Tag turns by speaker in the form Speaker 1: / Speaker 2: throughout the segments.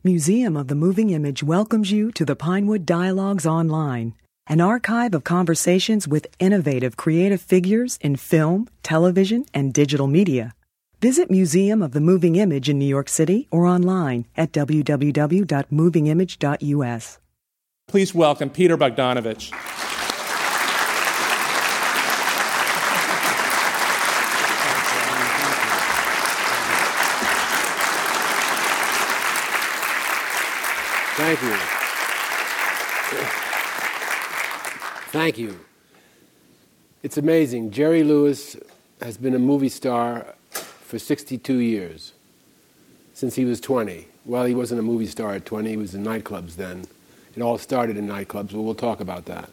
Speaker 1: Museum of the Moving Image welcomes you to the Pinewood Dialogues Online, an archive of conversations with innovative creative figures in film, television, and digital media. Visit Museum of the Moving Image in New York City or online at www.movingimage.us.
Speaker 2: Please welcome Peter Bogdanovich.
Speaker 3: Thank you. Thank you. It's amazing. Jerry Lewis has been a movie star for 62 years, since he was 20. Well, he wasn't a movie star at 20. He was in nightclubs then. It all started in nightclubs, but we'll talk about that.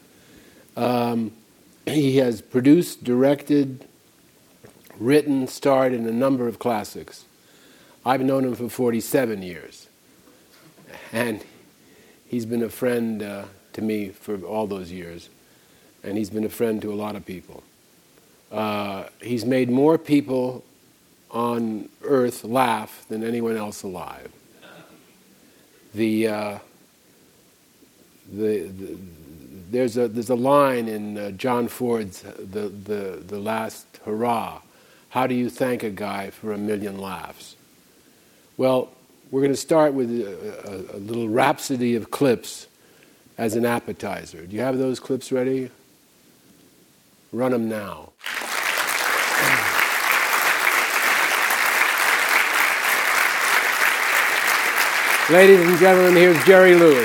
Speaker 3: He has produced, directed, written, starred in a number of classics. I've known him for 47 years. And he's been a friend to me for all those years. And he's been a friend to a lot of people. He's made more people on Earth laugh than anyone else alive. There's a line in John Ford's the Last Hurrah. How do you thank a guy for 1,000,000 laughs? Well, we're going to start with a little rhapsody of clips as an appetizer. Do you have those clips ready? Run them now. Ladies and gentlemen, here's Jerry Lewis.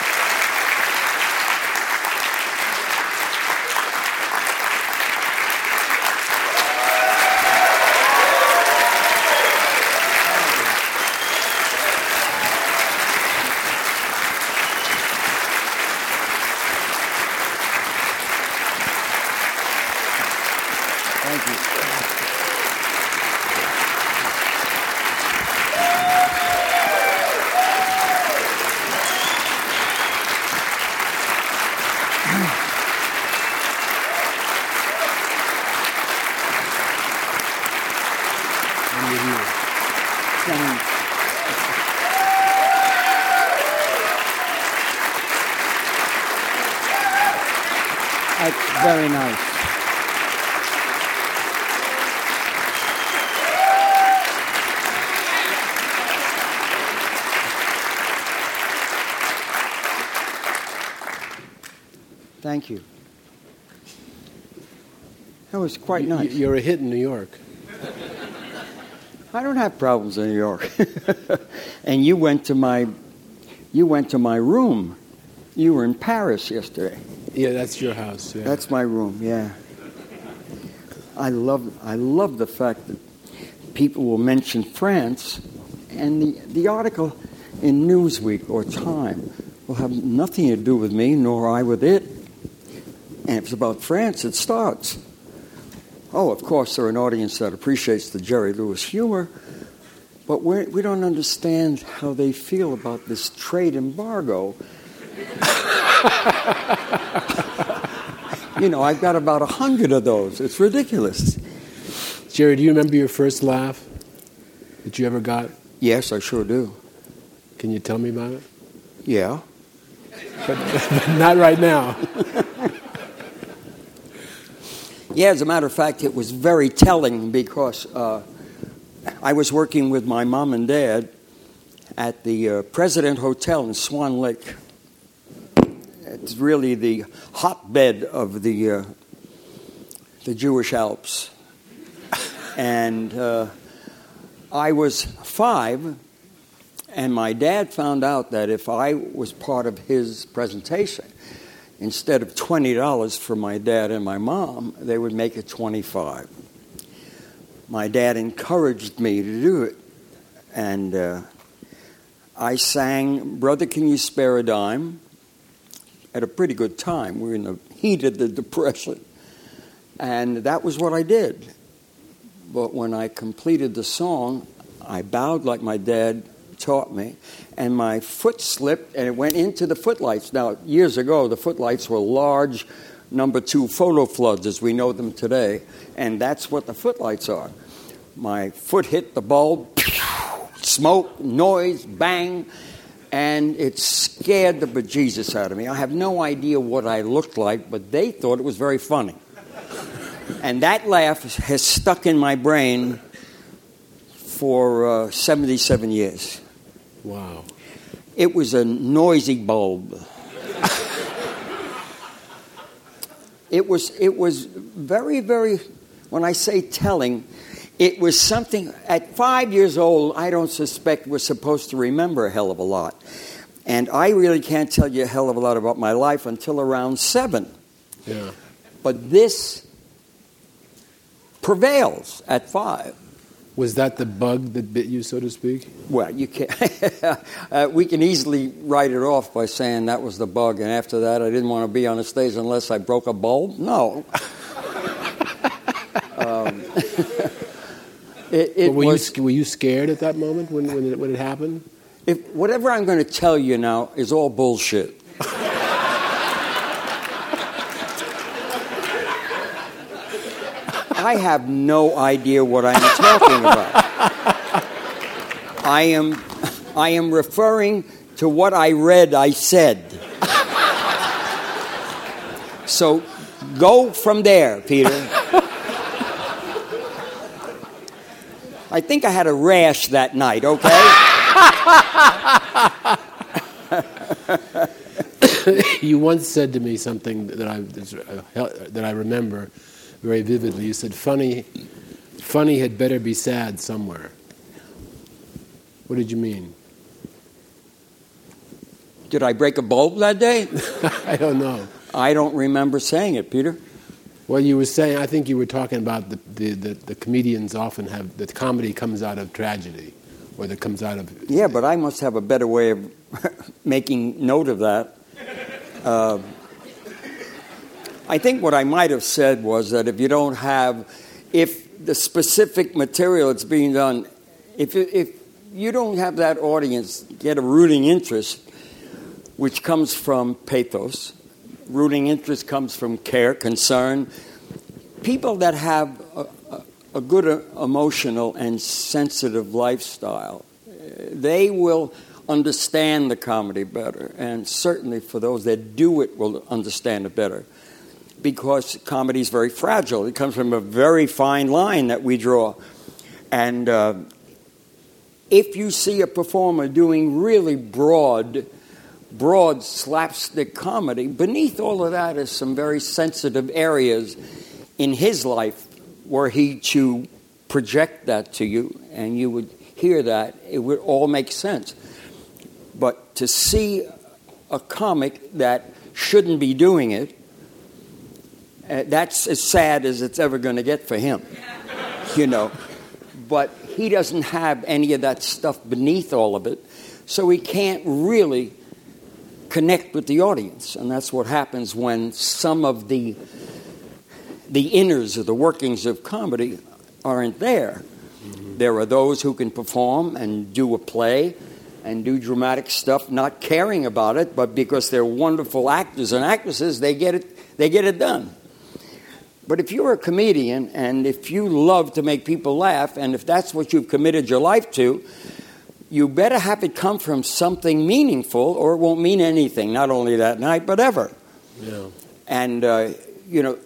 Speaker 3: Thank you.
Speaker 4: That's very nice. Thank you. That was quite nice.
Speaker 3: You're a hit in New York.
Speaker 4: I don't have problems in New York. And you went to my room. You were in Paris yesterday.
Speaker 3: Yeah, that's your house. Yeah.
Speaker 4: That's my room. Yeah. I love the fact that people will mention France, and the article in Newsweek or Time will have nothing to do with me, nor I with it. And if it's about France, it starts. Oh, of course, they're an audience that appreciates the Jerry Lewis humor, but we don't understand how they feel about this trade embargo. You know, I've got about 100 of those. It's ridiculous.
Speaker 3: Jerry, do you remember your first laugh that you ever got?
Speaker 4: Yes, I sure do.
Speaker 3: Can you tell me about it?
Speaker 4: Yeah.
Speaker 3: But not right now.
Speaker 4: Yeah, as a matter of fact, it was very telling because I was working with my mom and dad at the President Hotel in Swan Lake. It's really the hotbed of the Jewish Alps. And I was 5, and my dad found out that if I was part of his presentation, instead of $20 for my dad and my mom, they would make it $25. My dad encouraged me to do it. And I sang, Brother, Can You Spare a Dime? At a pretty good time. We were in the heat of the Depression. And that was what I did. But when I completed the song, I bowed like my dad taught me, and my foot slipped, and it went into the footlights. Now, years ago, the footlights were large number 2 photo floods as we know them today, and that's what the footlights are. My foot hit the bulb, smoke, noise, bang, And it scared the bejesus out of me. I have no idea what I looked like, but they thought it was very funny. And that laugh has stuck in my brain for 77 years.
Speaker 3: Wow.
Speaker 4: It was a noisy bulb. It was very, very, when I say telling, it was something, at 5 years old, I don't suspect we're supposed to remember a hell of a lot. And I really can't tell you a hell of a lot about my life until around 7.
Speaker 3: Yeah.
Speaker 4: But this prevails at 5.
Speaker 3: Was that the bug that bit you, so to speak?
Speaker 4: Well, you can't. We can easily write it off by saying that was the bug, and after that, I didn't want to be on a stage unless I broke a bulb. No.
Speaker 3: Were you scared at that moment when it happened?
Speaker 4: If whatever I'm going to tell you now is all bullshit. I have no idea what I'm talking about. I am referring to what I read I said. So go from there, Peter. I think I had a rash that night, okay?
Speaker 3: You once said to me something that I remember very vividly. You said, funny had better be sad somewhere. What did you mean?
Speaker 4: Did I break a bulb that day?
Speaker 3: I don't know.
Speaker 4: I don't remember saying it, Peter.
Speaker 3: Well, you were saying, I think you were talking about the comedians often have, that comedy comes out of tragedy, or that comes out of...
Speaker 4: Yeah, but I must have a better way of making note of that. I think what I might have said was that if the specific material that's being done, if you don't have that audience get a rooting interest, which comes from pathos, rooting interest comes from care, concern, people that have a good emotional and sensitive lifestyle, they will understand the comedy better, and certainly for those that do it will understand it better. Because comedy is very fragile. It comes from a very fine line that we draw. And if you see a performer doing really broad slapstick comedy, beneath all of that is some very sensitive areas in his life were he to project that to you and you would hear that, it would all make sense. But to see a comic that shouldn't be doing it, that's as sad as it's ever going to get for him, you know. But he doesn't have any of that stuff beneath all of it, so he can't really connect with the audience. And that's what happens when some of the inners or the workings of comedy aren't there. Mm-hmm. There are those who can perform and do a play and do dramatic stuff, not caring about it, but because they're wonderful actors and actresses, they get it done. But if you're a comedian and if you love to make people laugh, and if that's what you've committed your life to, you better have it come from something meaningful, or it won't mean anything, not only that night, but ever. Yeah. And, you know,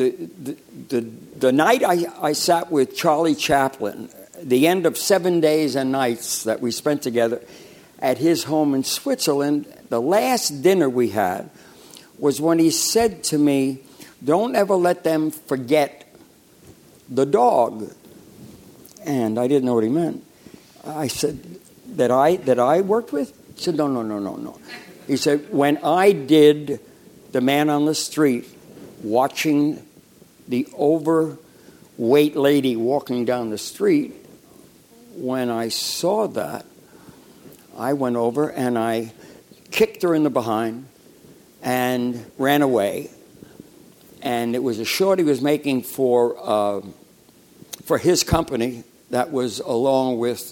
Speaker 4: the night I sat with Charlie Chaplin, the end of 7 days and nights that we spent together at his home in Switzerland, the last dinner we had was when he said to me, "Don't ever let them forget the dog." And I didn't know what he meant. I said, that I worked with? He said, no. He said, when I did The Man on the Street, watching the overweight lady walking down the street, when I saw that, I went over and I kicked her in the behind and ran away. And it was a short he was making for his company that was along with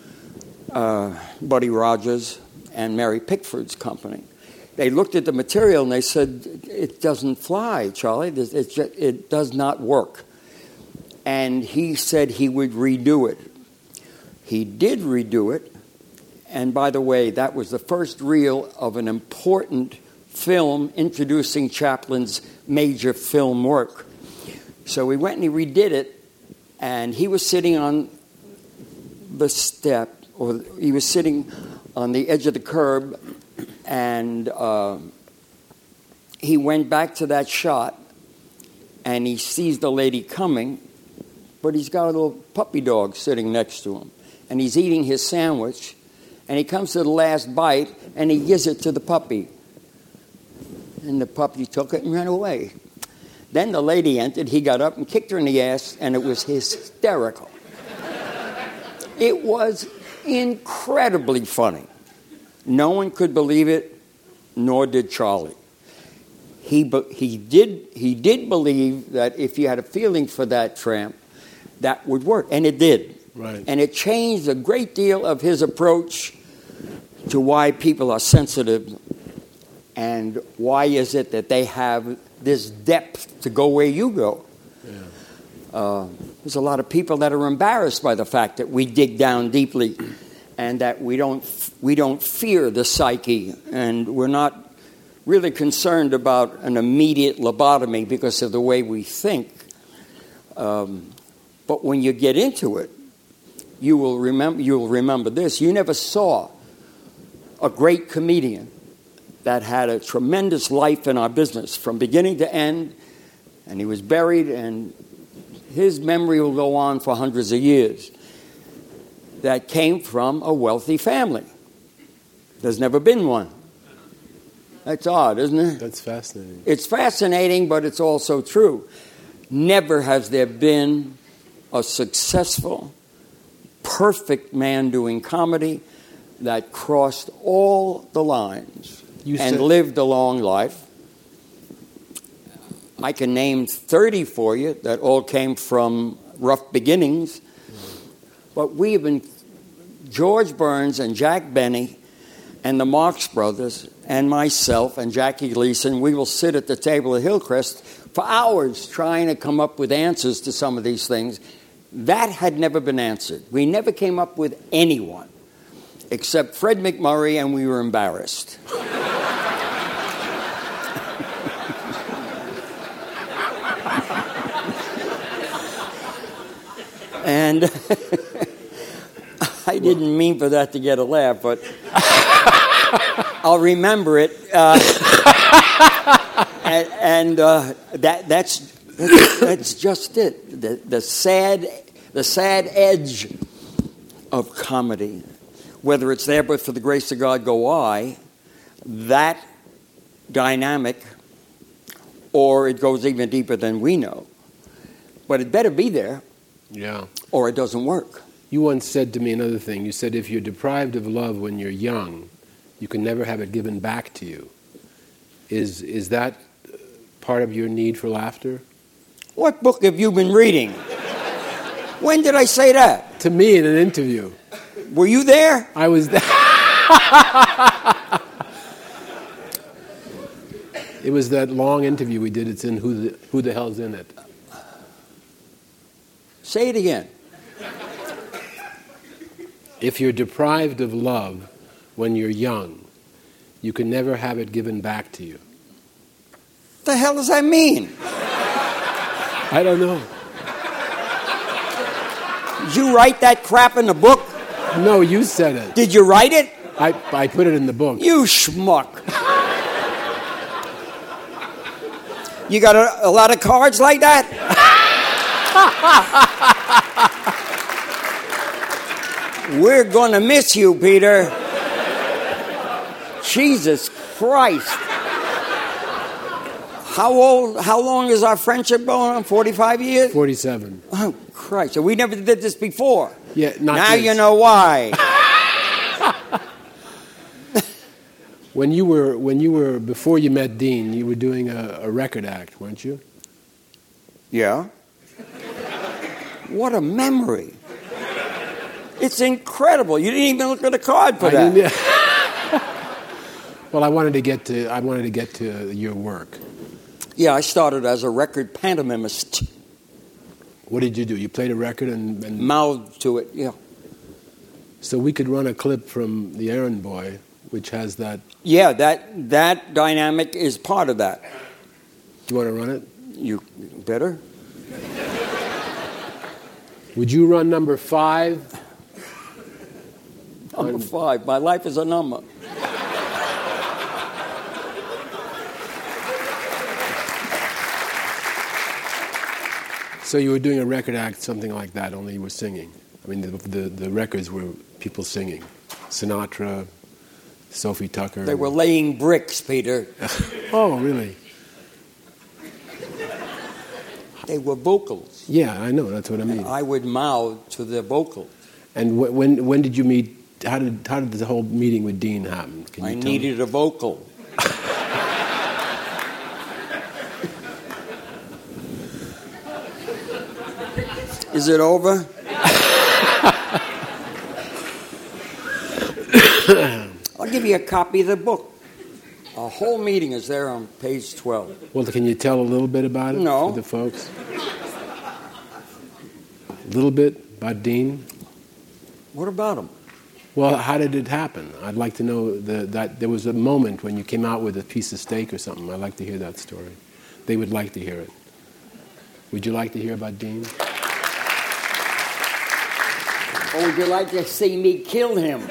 Speaker 4: Buddy Rogers and Mary Pickford's company. They looked at the material and they said, "It doesn't fly, Charlie. It does not work." And he said he would redo it. He did redo it, And by the way, that was the first reel of an important film introducing Chaplin's major film work. So we went and he redid it, and he was sitting on the step, or he was sitting on the edge of the curb, and he went back to that shot, and he sees the lady coming, but he's got a little puppy dog sitting next to him, and he's eating his sandwich, and he comes to the last bite, and he gives it to the puppy. And the puppy took it and ran away. Then the lady entered, he got up and kicked her in the ass, and it was hysterical. It was incredibly funny. No one could believe it, nor did Charlie. He did believe that if you had a feeling for that tramp, that would work, and it did.
Speaker 3: Right.
Speaker 4: And it changed a great deal of his approach to why people are sensitive and why is it that they have this depth to go where you go. Yeah. There's a lot of people that are embarrassed by the fact that we dig down deeply and that we don't fear the psyche, and we're not really concerned about an immediate lobotomy because of the way we think. But when you get into it, you will remember this. You never saw a great comedian that had a tremendous life in our business from beginning to end, and he was buried, and his memory will go on for hundreds of years, that came from a wealthy family. There's never been one. That's odd, isn't it?
Speaker 3: That's fascinating.
Speaker 4: It's fascinating, but it's also true. Never has there been a successful, perfect man doing comedy that crossed all the lines and lived a long life. I can name 30 for you that all came from rough beginnings. But we have been, George Burns and Jack Benny and the Marx Brothers and myself and Jackie Gleason, we will sit at the table at Hillcrest for hours trying to come up with answers to some of these things. That had never been answered. We never came up with anyone except Fred McMurray, and we were embarrassed. And I didn't mean for that to get a laugh, but I'll remember it. That's just it. The sad edge of comedy, whether it's there but for the grace of God go I, that dynamic, or it goes even deeper than we know. But it better be there.
Speaker 3: Yeah.
Speaker 4: Or it doesn't work.
Speaker 3: You once said to me another thing. You said if you're deprived of love when you're young, you can never have it given back to you. Is that part of your need for laughter?
Speaker 4: What book have you been reading? When did I say that?
Speaker 3: To me in an interview.
Speaker 4: Were you there?
Speaker 3: I was there. It was that long interview we did. It's in Who the Hell's in It?
Speaker 4: Say it again.
Speaker 3: If you're deprived of love when you're young, you can never have it given back to you.
Speaker 4: The hell does that mean?
Speaker 3: I don't know.
Speaker 4: Did you write that crap in the book?
Speaker 3: No, you said it.
Speaker 4: Did you write it?
Speaker 3: I put it in the book.
Speaker 4: You schmuck. You got a lot of cards like that? We're going to miss you, Peter. Jesus Christ. How long is our friendship going on? 45 years?
Speaker 3: 47.
Speaker 4: Oh, Christ. So we never did this before.
Speaker 3: Yeah, not
Speaker 4: now
Speaker 3: this.
Speaker 4: You know why.
Speaker 3: When you were before you met Dean, you were doing a record act, weren't you?
Speaker 4: Yeah. What a memory. It's incredible. You didn't even look at a card for that.
Speaker 3: Well, I wanted to get to your work.
Speaker 4: Yeah, I started as a record pantomimist.
Speaker 3: What did you do? You played a record and
Speaker 4: mouthed to it, yeah.
Speaker 3: So we could run a clip from The Errand Boy, which has that.
Speaker 4: Yeah, that dynamic is part of that.
Speaker 3: Do you want to run it?
Speaker 4: You better.
Speaker 3: Would you run number 5?
Speaker 4: Number 5. My life is a number.
Speaker 3: So you were doing a record act, something like that, only you were singing. I mean, the records were people singing. Sinatra, Sophie Tucker.
Speaker 4: They were laying bricks, Peter.
Speaker 3: Oh, really?
Speaker 4: They were vocals.
Speaker 3: Yeah, I know. That's what I mean.
Speaker 4: I would mouth to the vocals.
Speaker 3: And when did you meet? How did the whole meeting with Dean happen? Can you
Speaker 4: I
Speaker 3: tell
Speaker 4: needed
Speaker 3: me?
Speaker 4: a vocal. Is it over? I'll give you a copy of the book. A whole meeting is there on page 12.
Speaker 3: Well, can you tell a little bit about it
Speaker 4: No.
Speaker 3: for the folks? A little bit about Dean?
Speaker 4: What about him?
Speaker 3: Well, how did it happen? I'd like to know that there was a moment when you came out with a piece of steak or something. I'd like to hear that story. They would like to hear it. Would you like to hear about Dean?
Speaker 4: Or would you like to see me kill him?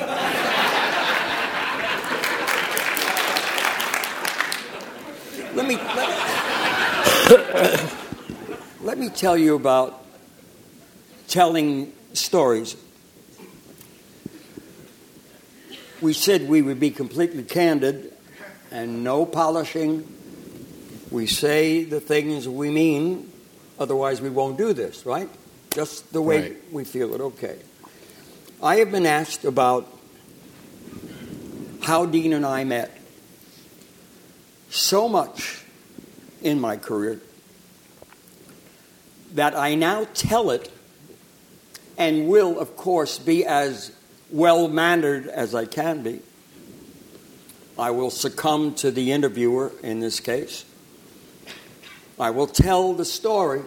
Speaker 4: Let me tell you about telling stories. We said we would be completely candid and no polishing. We say the things we mean, otherwise we won't do this, right? Just the way
Speaker 3: Right.
Speaker 4: we feel it, okay. I have been asked about how Dean and I met so much in my career that I now tell it and will, of course, be as well-mannered as I can be. I will succumb to the interviewer in this case. I will tell the story.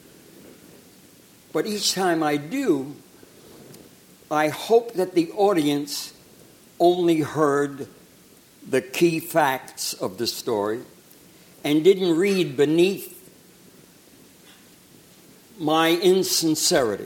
Speaker 4: But each time I do, I hope that the audience only heard the key facts of the story and didn't read beneath my insincerity,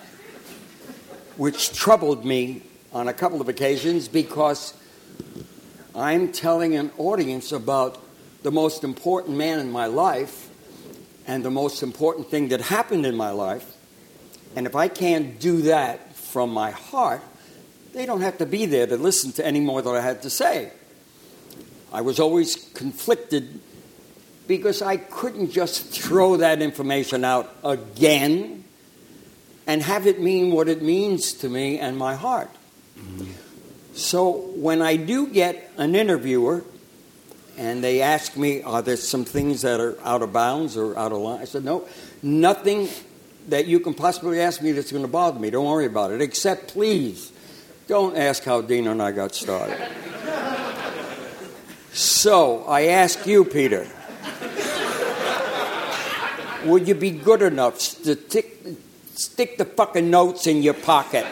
Speaker 4: which troubled me on a couple of occasions because I'm telling an audience about the most important man in my life and the most important thing that happened in my life. And if I can't do that from my heart, they don't have to be there to listen to any more that I had to say. I was always conflicted because I couldn't just throw that information out again and have it mean what it means to me and my heart. Mm-hmm. So when I do get an interviewer and they ask me, are there some things that are out of bounds or out of line? I said, no, nothing that you can possibly ask me that's going to bother me. Don't worry about it. Except, please, don't ask how Dean and I got started. So, I ask you, Peter, would you be good enough to stick the fucking notes in your pocket?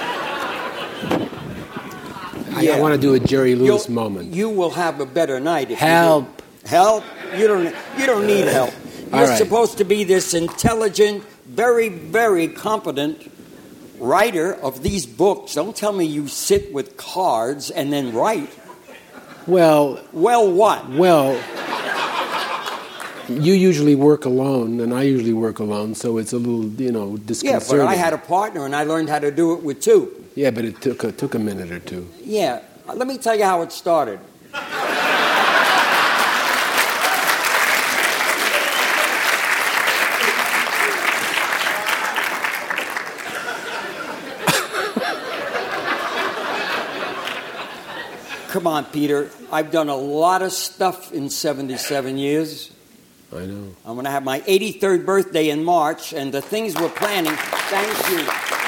Speaker 3: I want to do a Jerry Lewis moment.
Speaker 4: You will have a better night if
Speaker 3: Help.
Speaker 4: you do. Help? You don't need help. You're
Speaker 3: right.
Speaker 4: supposed to be this intelligent, very, very competent writer of these books. Don't tell me you sit with cards and then write.
Speaker 3: Well,
Speaker 4: what?
Speaker 3: Well, you usually work alone, and I usually work alone, so it's a little, disconcerting.
Speaker 4: Yeah, but I had a partner, and I learned how to do it with two.
Speaker 3: Yeah, but it took a minute or two.
Speaker 4: Yeah. Let me tell you how it started. Come on, Peter. I've done a lot of stuff in 77 years.
Speaker 3: I know.
Speaker 4: I'm going to have my 83rd birthday in March, and the things we're planning, thank you,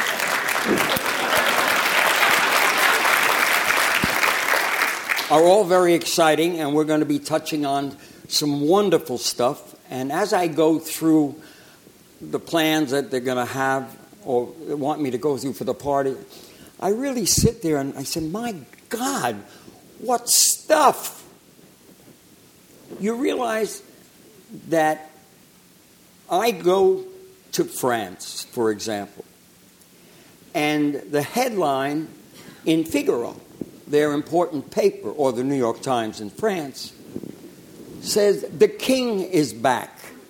Speaker 4: are all very exciting, and we're going to be touching on some wonderful stuff. And as I go through the plans that they're going to have or want me to go through for the party, I really sit there and I say, my God, what stuff! You realize that I go to France, for example, and the headline in Figaro, their important paper, or the New York Times in France, says, "The king is back."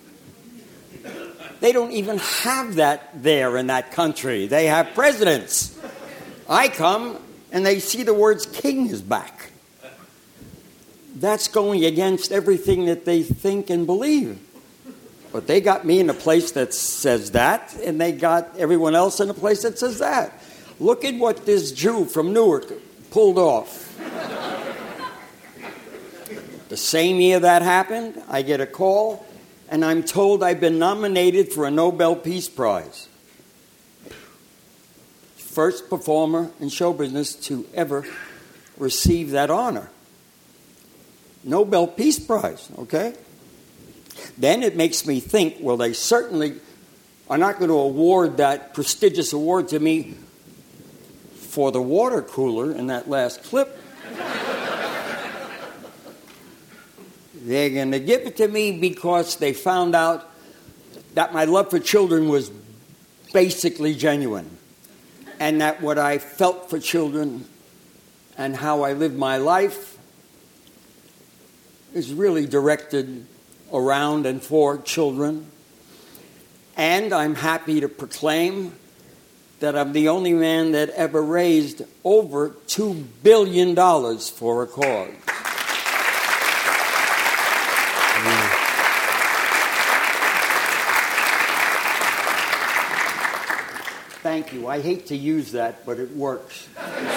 Speaker 4: They don't even have that there in that country. They have presidents. I come and they see the words "king is back." That's going against everything that they think and believe. But they got me in a place that says that, and they got everyone else in a place that says that. Look at what this Jew from Newark pulled off. The same year that happened, I get a call, and I'm told I've been nominated for a Nobel Peace Prize. First performer in show business to ever receive that honor. Nobel Peace Prize, okay? Then it makes me think, well, they certainly are not going to award that prestigious award to me for the water cooler in that last clip. They're going to give it to me because they found out that my love for children was basically genuine, and that what I felt for children and how I lived my life is really directed around and for children. And I'm happy to proclaim that I'm the only man that ever raised over $2 billion for a cause. Thank you. I hate to use that, but it works.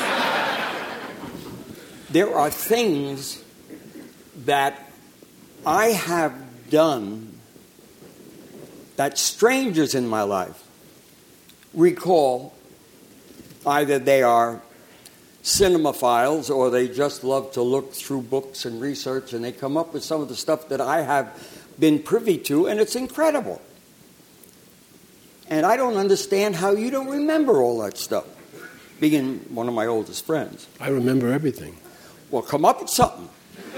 Speaker 4: There are things that I have done that strangers in my life recall. Either they are cinemaphiles or they just love to look through books and research, and they come up with some of the stuff that I have been privy to, and it's incredible. And I don't understand how you don't remember all that stuff, being one of my oldest friends.
Speaker 3: I remember everything.
Speaker 4: Well, come up with something.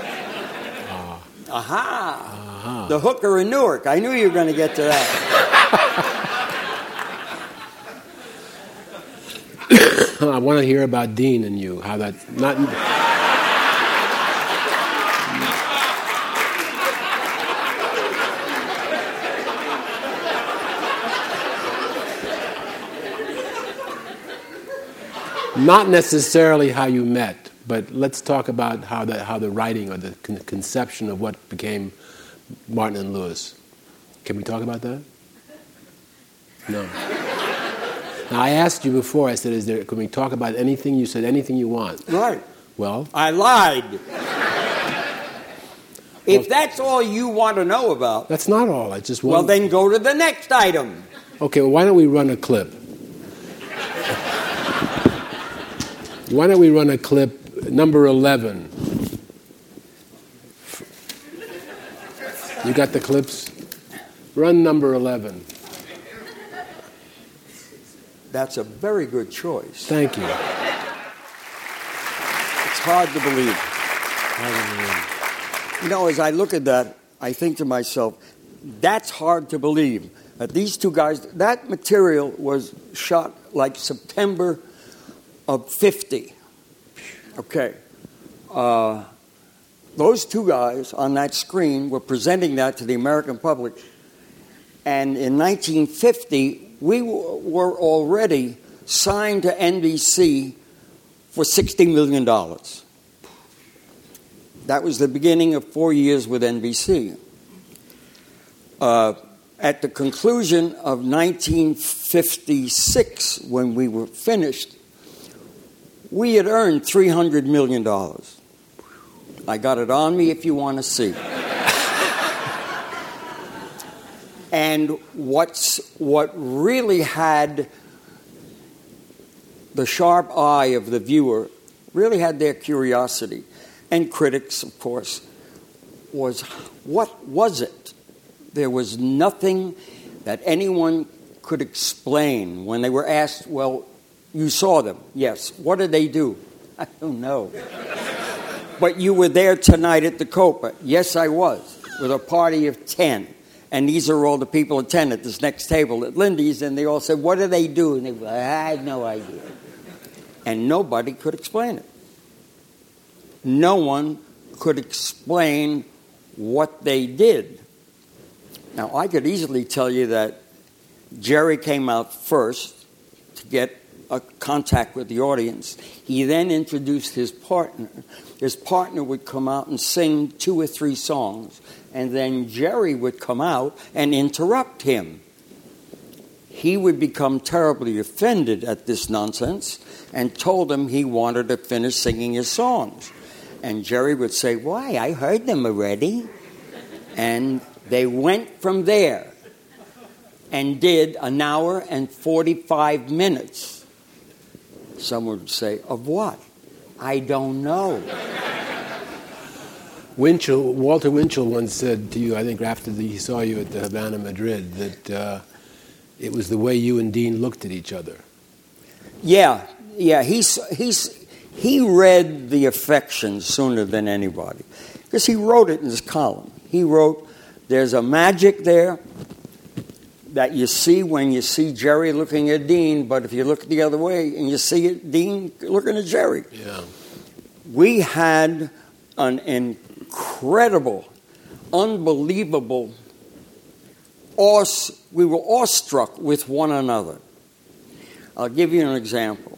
Speaker 4: Aha! The hooker in Newark. I knew you were going to get to that.
Speaker 3: I want to hear about Dean and you. How that not. Not necessarily how you met, but let's talk about how the writing or the conception of what became Martin and Lewis. Can we talk about that? No. Now, I asked you before, I said, can we talk about anything? You said anything you want.
Speaker 4: Right.
Speaker 3: Well?
Speaker 4: I lied. If that's all you want to know about...
Speaker 3: That's not all. I just want...
Speaker 4: Well, then go to the next item.
Speaker 3: Okay, well, why don't we run a clip? Why don't we run a clip, number 11. You got the clips? Run number 11.
Speaker 4: That's a very good choice.
Speaker 3: Thank you.
Speaker 4: It's hard to believe. You know, as I look at that, I think to myself, that's hard to believe. That these two guys, that material was shot like September of 50. Okay. Those two guys on that screen were presenting that to the American public. And in 1950, we were already signed to NBC for $60 million. That was the beginning of 4 years with NBC. At the conclusion of 1956, when we were finished, we had earned $300 million. I got it on me if you want to see. And what really had the sharp eye of the viewer, really had their curiosity, and critics, of course, was what was it? There was nothing that anyone could explain when they were asked, well, You saw them, yes. What did they do? I don't know. But you were there tonight at the Copa. Yes, I was, with a party of 10. And these are all the people at 10 at this next table at Lindy's, and they all said, what do they do? And they were like, I had no idea. And nobody could explain it. No one could explain what they did. Now, I could easily tell you that Jerry came out first to get a contact with the audience. He then introduced his partner. His partner would come out and sing 2 or 3 songs, and then Jerry would come out and interrupt him. He would become terribly offended at this nonsense and told him he wanted to finish singing his songs. And Jerry would say, why? I heard them already. And they went from there and did an hour and 45 minutes. Someone would say, of what? I don't know.
Speaker 3: Walter Winchell once said to you, I think after he saw you at the Havana, Madrid, that it was the way you and Dean looked at each other.
Speaker 4: Yeah. He read the affections sooner than anybody, because he wrote it in his column. He wrote, there's a magic there that you see when you see Jerry looking at Dean, but if you look the other way and you see it, Dean looking at Jerry.
Speaker 3: Yeah.
Speaker 4: We had an incredible, unbelievable, we were awestruck with one another. I'll give you an example.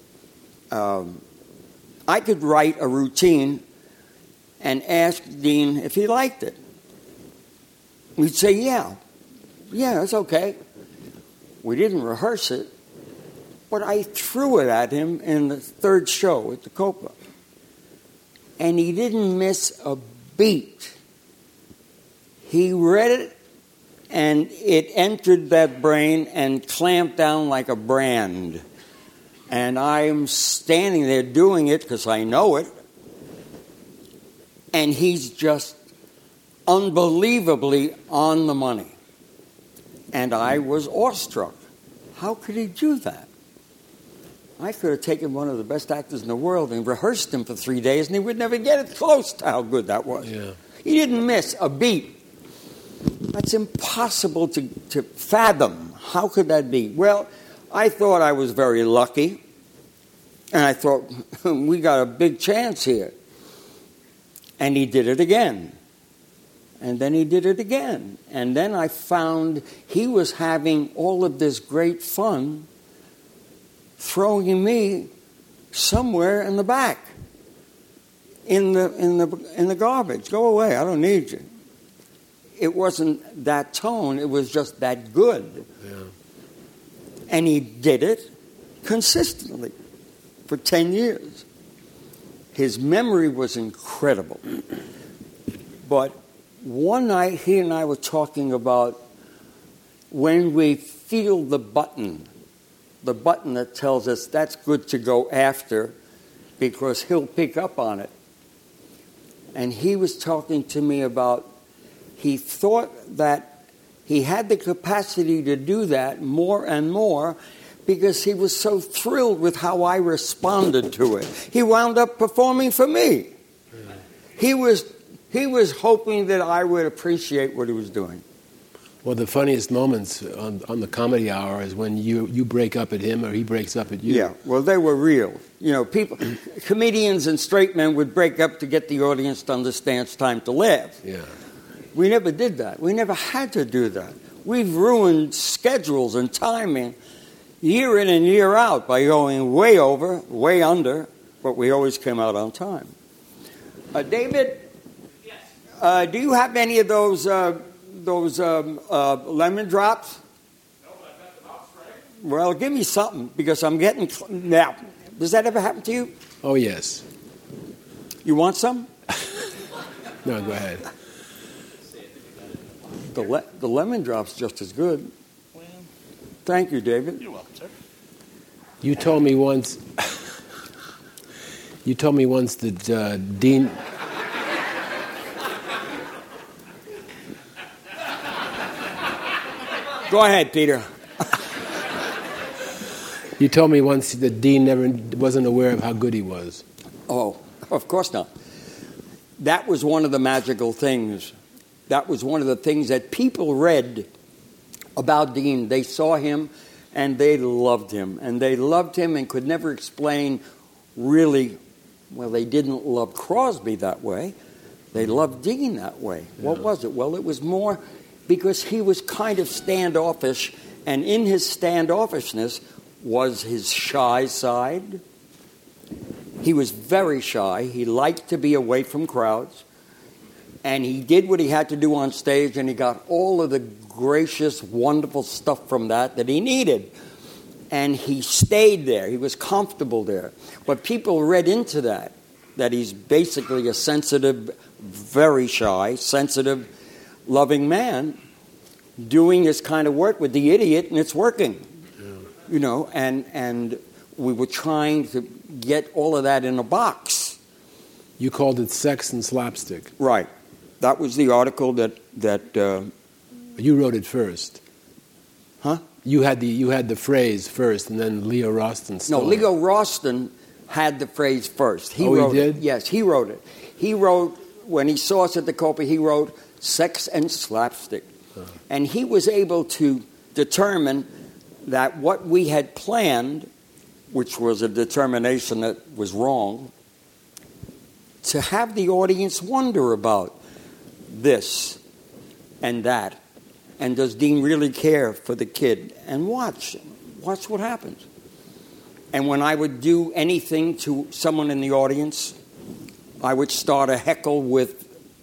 Speaker 4: I could write a routine and ask Dean if he liked it. We'd say, yeah, it's okay. We didn't rehearse it, but I threw it at him in the 3rd show at the Copa. And he didn't miss a beat. He read it, and it entered that brain and clamped down like a brand. And I'm standing there doing it because I know it. And he's just unbelievably on the money. And I was awestruck. How could he do that? I could have taken one of the best actors in the world and rehearsed him for 3 days, and he would never get it close to how good that was.
Speaker 3: Yeah.
Speaker 4: He didn't miss a beat. That's impossible to fathom. How could that be? Well, I thought I was very lucky, and I thought, we got a big chance here. And he did it again. And then he did it again. And then I found he was having all of this great fun throwing me somewhere in the back, in the garbage. Go away, I don't need you. It wasn't that tone, it was just that good.
Speaker 3: Yeah.
Speaker 4: And he did it consistently for 10 years. His memory was incredible. But one night he and I were talking about when we feel the button that tells us that's good to go after because he'll pick up on it. And he was talking to me about he thought that he had the capacity to do that more and more because he was so thrilled with how I responded to it. He wound up performing for me. He was hoping that I would appreciate what he was doing.
Speaker 3: Well, the funniest moments on the Comedy Hour is when you break up at him or he breaks up at you.
Speaker 4: Yeah, well, they were real. You know, comedians and straight men would break up to get the audience to understand it's time to laugh.
Speaker 3: Yeah.
Speaker 4: We never did that. We never had to do that. We've ruined schedules and timing year in and year out by going way over, way under, but we always came out on time. David? Yes. Do you have any of those lemon drops?
Speaker 2: No, but I've got the mouth spray.
Speaker 4: Well, give me something because I'm getting... Now, does that ever happen to you?
Speaker 3: Oh, yes.
Speaker 4: You want some?
Speaker 3: No, go ahead.
Speaker 4: The lemon drop's just as good.
Speaker 2: Well,
Speaker 4: Thank you, David.
Speaker 2: you're welcome, sir.
Speaker 3: You told me once that Dean...
Speaker 4: Go ahead, Peter.
Speaker 3: You told me once that Dean never wasn't aware of how good he was.
Speaker 4: Oh, of course not. That was one of the magical things. That was one of the things that people read about Dean. They saw him and they loved him. And they loved him and could never explain really, well, they didn't love Crosby that way. They loved Dean that way. Yeah. What was it? Well, it was more because he was kind of standoffish, and in his standoffishness was his shy side. He was very shy. He liked to be away from crowds. And he did what he had to do on stage, and he got all of the gracious, wonderful stuff from that he needed. And he stayed there. He was comfortable there. But people read into that he's basically a sensitive, very shy, sensitive, loving man doing this kind of work with the idiot, and it's working. Yeah. You know, and we were trying to get all of that in a box.
Speaker 3: You called it Sex and Slapstick.
Speaker 4: Right. That was the article that
Speaker 3: you wrote it first.
Speaker 4: Huh?
Speaker 3: You had the phrase first, and then Leo Roston stole
Speaker 4: No, Leo Roston had the phrase first.
Speaker 3: He wrote
Speaker 4: it.
Speaker 3: Did?
Speaker 4: Yes, he wrote it. He wrote, when he saw us at the Copa, he wrote Sex and Slapstick. Uh-huh. And he was able to determine that what we had planned, which was a determination that was wrong, to have the audience wonder about this and that. And does Dean really care for the kid? And watch what happens. And when I would do anything to someone in the audience, I would start a heckle with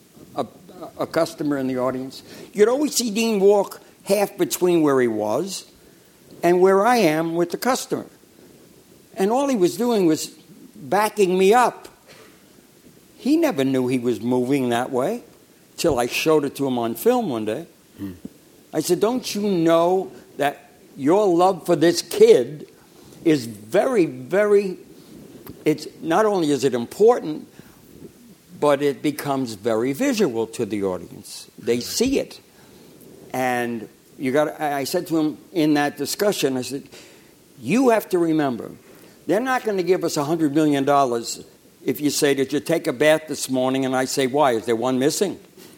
Speaker 4: a customer in the audience. You'd always see Dean walk half between where he was and where I am with the customer. And all he was doing was backing me up. He never knew he was moving that way till I showed it to him on film one day. I said, don't you know that your love for this kid is very, very, it's not only is it important, but it becomes very visual to the audience. They see it. And I said to him in that discussion, I said, you have to remember, they're not going to give us $100 million if you say, did you take a bath this morning? And I say, why? Is there one missing?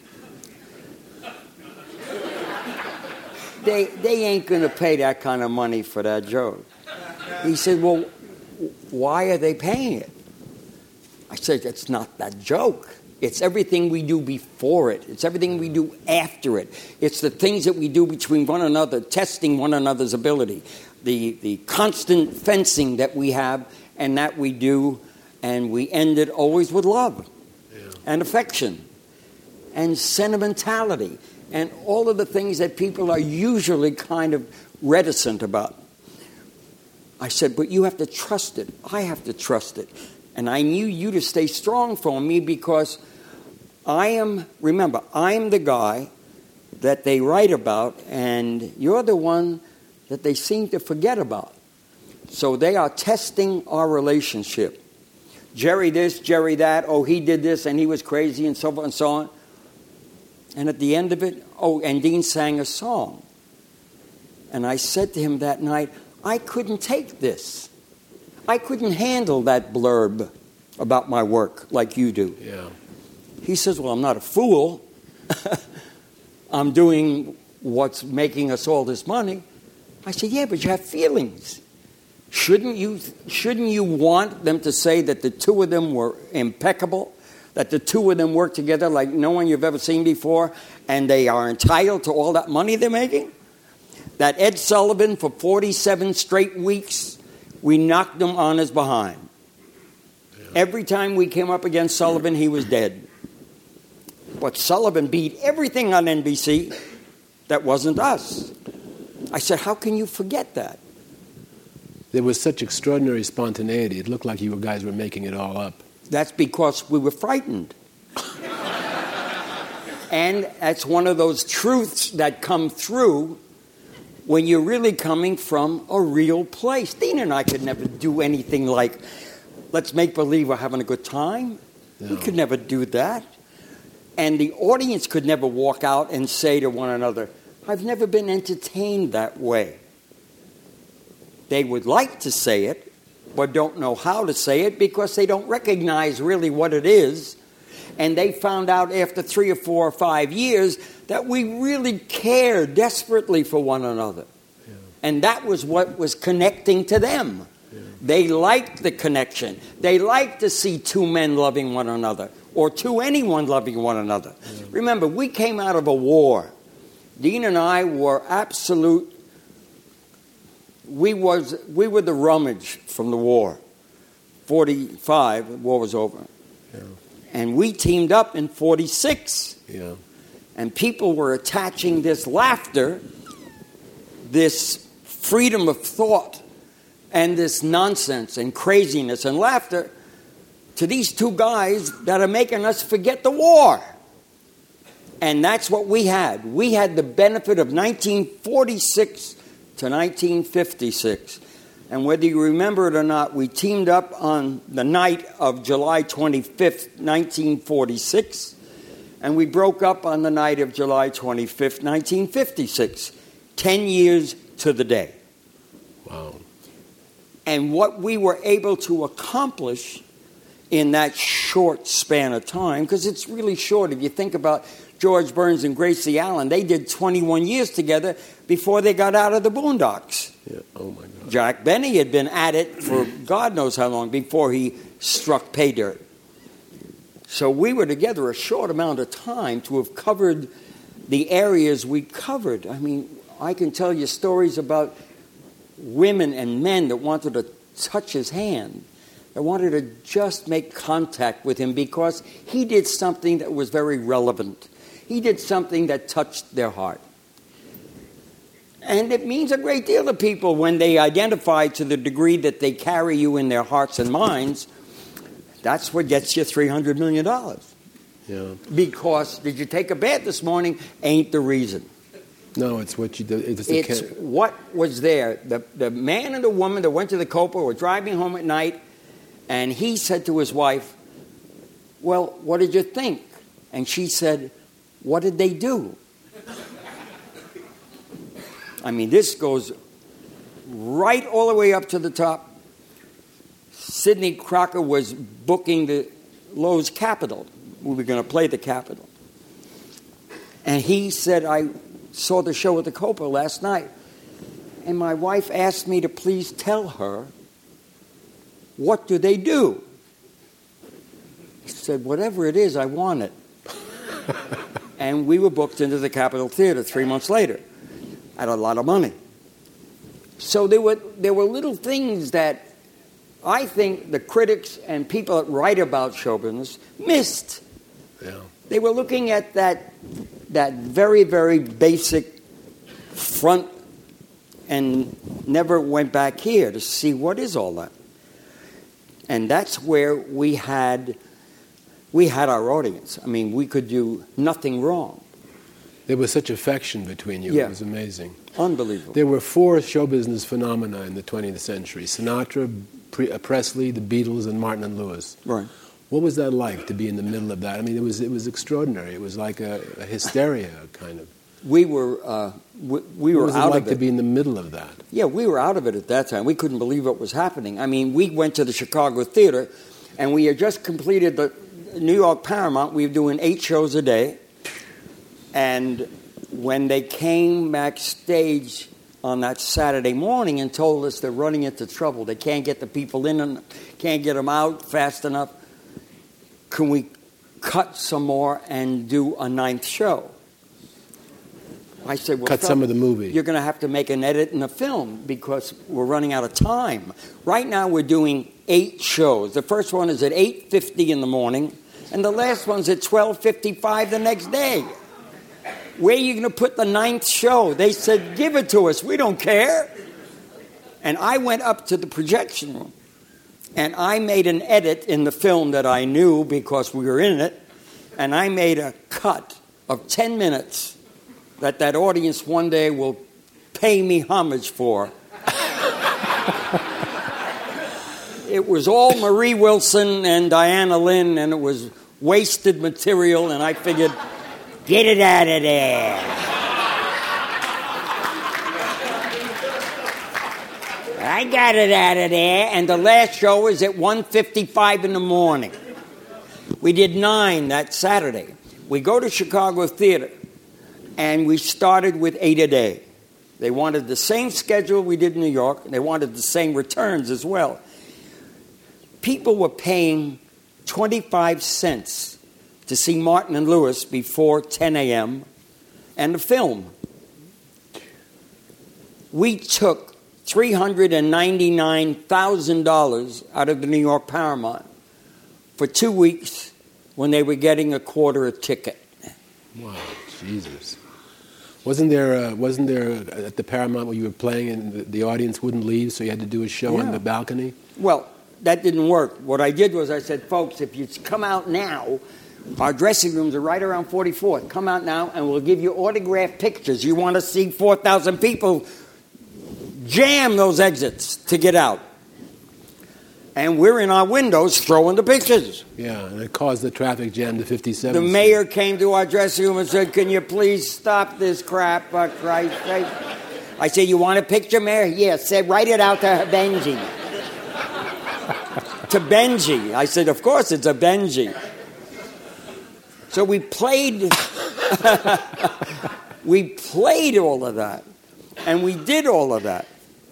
Speaker 4: They ain't going to pay that kind of money for that joke. He said, well, why are they paying it? I said, it's not that joke. It's everything we do before it. It's everything we do after it. It's the things that we do between one another, testing one another's ability. The constant fencing that we have and that we do, and we end it always with love and affection and sentimentality and all of the things that people are usually kind of reticent about. I said, but you have to trust it. I have to trust it. And I need you to stay strong for me because remember, I'm the guy that they write about and you're the one that they seem to forget about. So they are testing our relationship. Jerry this, Jerry that, oh, he did this and he was crazy and so forth and so on. And at the end of it, and Dean sang a song. And I said to him that night, I couldn't take this. I couldn't handle that blurb about my work like you do.
Speaker 3: Yeah.
Speaker 4: He says, well, I'm not a fool. I'm doing what's making us all this money. I said, yeah, but you have feelings. Shouldn't you want them to say that the two of them were impeccable? That the two of them work together like no one you've ever seen before, and they are entitled to all that money they're making? That Ed Sullivan, for 47 straight weeks, we knocked him on his behind. Yeah. Every time we came up against Sullivan, he was dead. But Sullivan beat everything on NBC that wasn't us. I said, how can you forget that?
Speaker 3: There was such extraordinary spontaneity. It looked like you guys were making it all up.
Speaker 4: That's because we were frightened. And that's one of those truths that come through when you're really coming from a real place. Dean and I could never do anything like, let's make believe we're having a good time. No. We could never do that. And the audience could never walk out and say to one another, I've never been entertained that way. They would like to say it, but don't know how to say it because they don't recognize really what it is. And they found out after 3 or 4 or 5 years that we really care desperately for one another. Yeah. And that was what was connecting to them. Yeah. They liked the connection. They liked to see two men loving one another, or anyone loving one another. Yeah. Remember, we came out of a war. Dean and I were we were the rummage from the war. 45, the war was over. Yeah. And we teamed up in 46. Yeah. And people were attaching this laughter, this freedom of thought, and this nonsense and craziness and laughter to these two guys that are making us forget the war. And that's what we had. We had the benefit of 1946 to 1956. And whether you remember it or not, we teamed up on the night of July 25th, 1946, and we broke up on the night of July 25th, 1956. 10 years to the day.
Speaker 3: Wow.
Speaker 4: And what we were able to accomplish in that short span of time, because it's really short if you think about George Burns and Gracie Allen, they did 21 years together before they got out of the Boondocks.
Speaker 3: Yeah. Oh my God.
Speaker 4: Jack Benny had been at it for God knows how long before he struck pay dirt. So we were together a short amount of time to have covered the areas we covered. I mean, I can tell you stories about women and men that wanted to touch his hand. They wanted to just make contact with him because he did something that was very relevant. He did something that touched their heart. And it means a great deal to people when they identify to the degree that they carry you in their hearts and minds. That's what gets you $300 million.
Speaker 3: Yeah.
Speaker 4: Because did you take a bath this morning ain't the reason.
Speaker 3: No, it's what you do.
Speaker 4: It's what was there. The man and the woman that went to the Copa were driving home at night, and he said to his wife, well, what did you think? And she said, what did they do? I mean, this goes right all the way up to the top. Sidney Crocker was booking the Lowe's Capitol. We were going to play the Capitol. And he said, I saw the show at the Copa last night. And my wife asked me to please tell her, what do they do? He said, whatever it is, I want it. And we were booked into the Capitol Theater 3 months later at a lot of money. So there were little things that I think the critics and people that write about show business missed. Yeah. They were looking at that very, very basic front and never went back here to see what is all that. And that's where we had our audience. I mean, we could do nothing wrong.
Speaker 3: There was such affection between you.
Speaker 4: Yeah.
Speaker 3: It was amazing.
Speaker 4: Unbelievable.
Speaker 3: There were 4 show business phenomena in the 20th century. Sinatra, Presley, the Beatles, and Martin and Lewis.
Speaker 4: Right.
Speaker 3: What was that like to be in the middle of that? I mean, it was extraordinary. It was like a hysteria, kind of.
Speaker 4: We were out of it.
Speaker 3: What was it like to be in the middle of that?
Speaker 4: Yeah, we were out of it at that time. We couldn't believe what was happening. I mean, we went to the Chicago Theater, and we had just completed the New York Paramount. We were doing 8 shows a day. And when they came backstage on that Saturday morning and told us they're running into trouble, they can't get the people in and can't get them out fast enough, can we cut some more and do a 9th show? I said, well,
Speaker 3: cut some of the movie.
Speaker 4: You're going to have to make an edit in the film because we're running out of time. Right now we're doing 8 shows. The first one is at 8:50 in the morning, and the last one's at 12:55 the next day. Where are you going to put the 9th show? They said, give it to us. We don't care. And I went up to the projection room, and I made an edit in the film that I knew because we were in it, and I made a cut of 10 minutes that audience one day will pay me homage for. It was all Marie Wilson and Diana Lynn, and it was wasted material, and I figured, get it out of there. I got it out of there. And the last show is at 1:55 in the morning. We did 9 that Saturday. We go to Chicago Theater, and we started with 8 a day. They wanted the same schedule we did in New York. And they wanted the same returns as well. People were paying 25 cents to see Martin and Lewis before 10 a.m. and the film. We took $399,000 out of the New York Paramount for 2 weeks when they were getting $0.25 a ticket.
Speaker 3: Wow, Jesus. Wasn't there at the Paramount where you were playing and the audience wouldn't leave, so you had to do a show on the balcony?
Speaker 4: Well, that didn't work. What I did was I said, folks, if you come out now, our dressing rooms are right around 44th. Come out now and we'll give you autographed pictures. You want to see 4,000 people jam those exits to get out. And we're in our windows throwing the pictures.
Speaker 3: Yeah, and it caused the traffic jam to 57th.
Speaker 4: The mayor came to our dressing room and said, can you please stop this crap, for Christ's sake? I said, you want a picture, Mayor? Yeah, said, write it out to Benji. To Benji. I said, of course it's a Benji. So we played all of that. And we did all of that.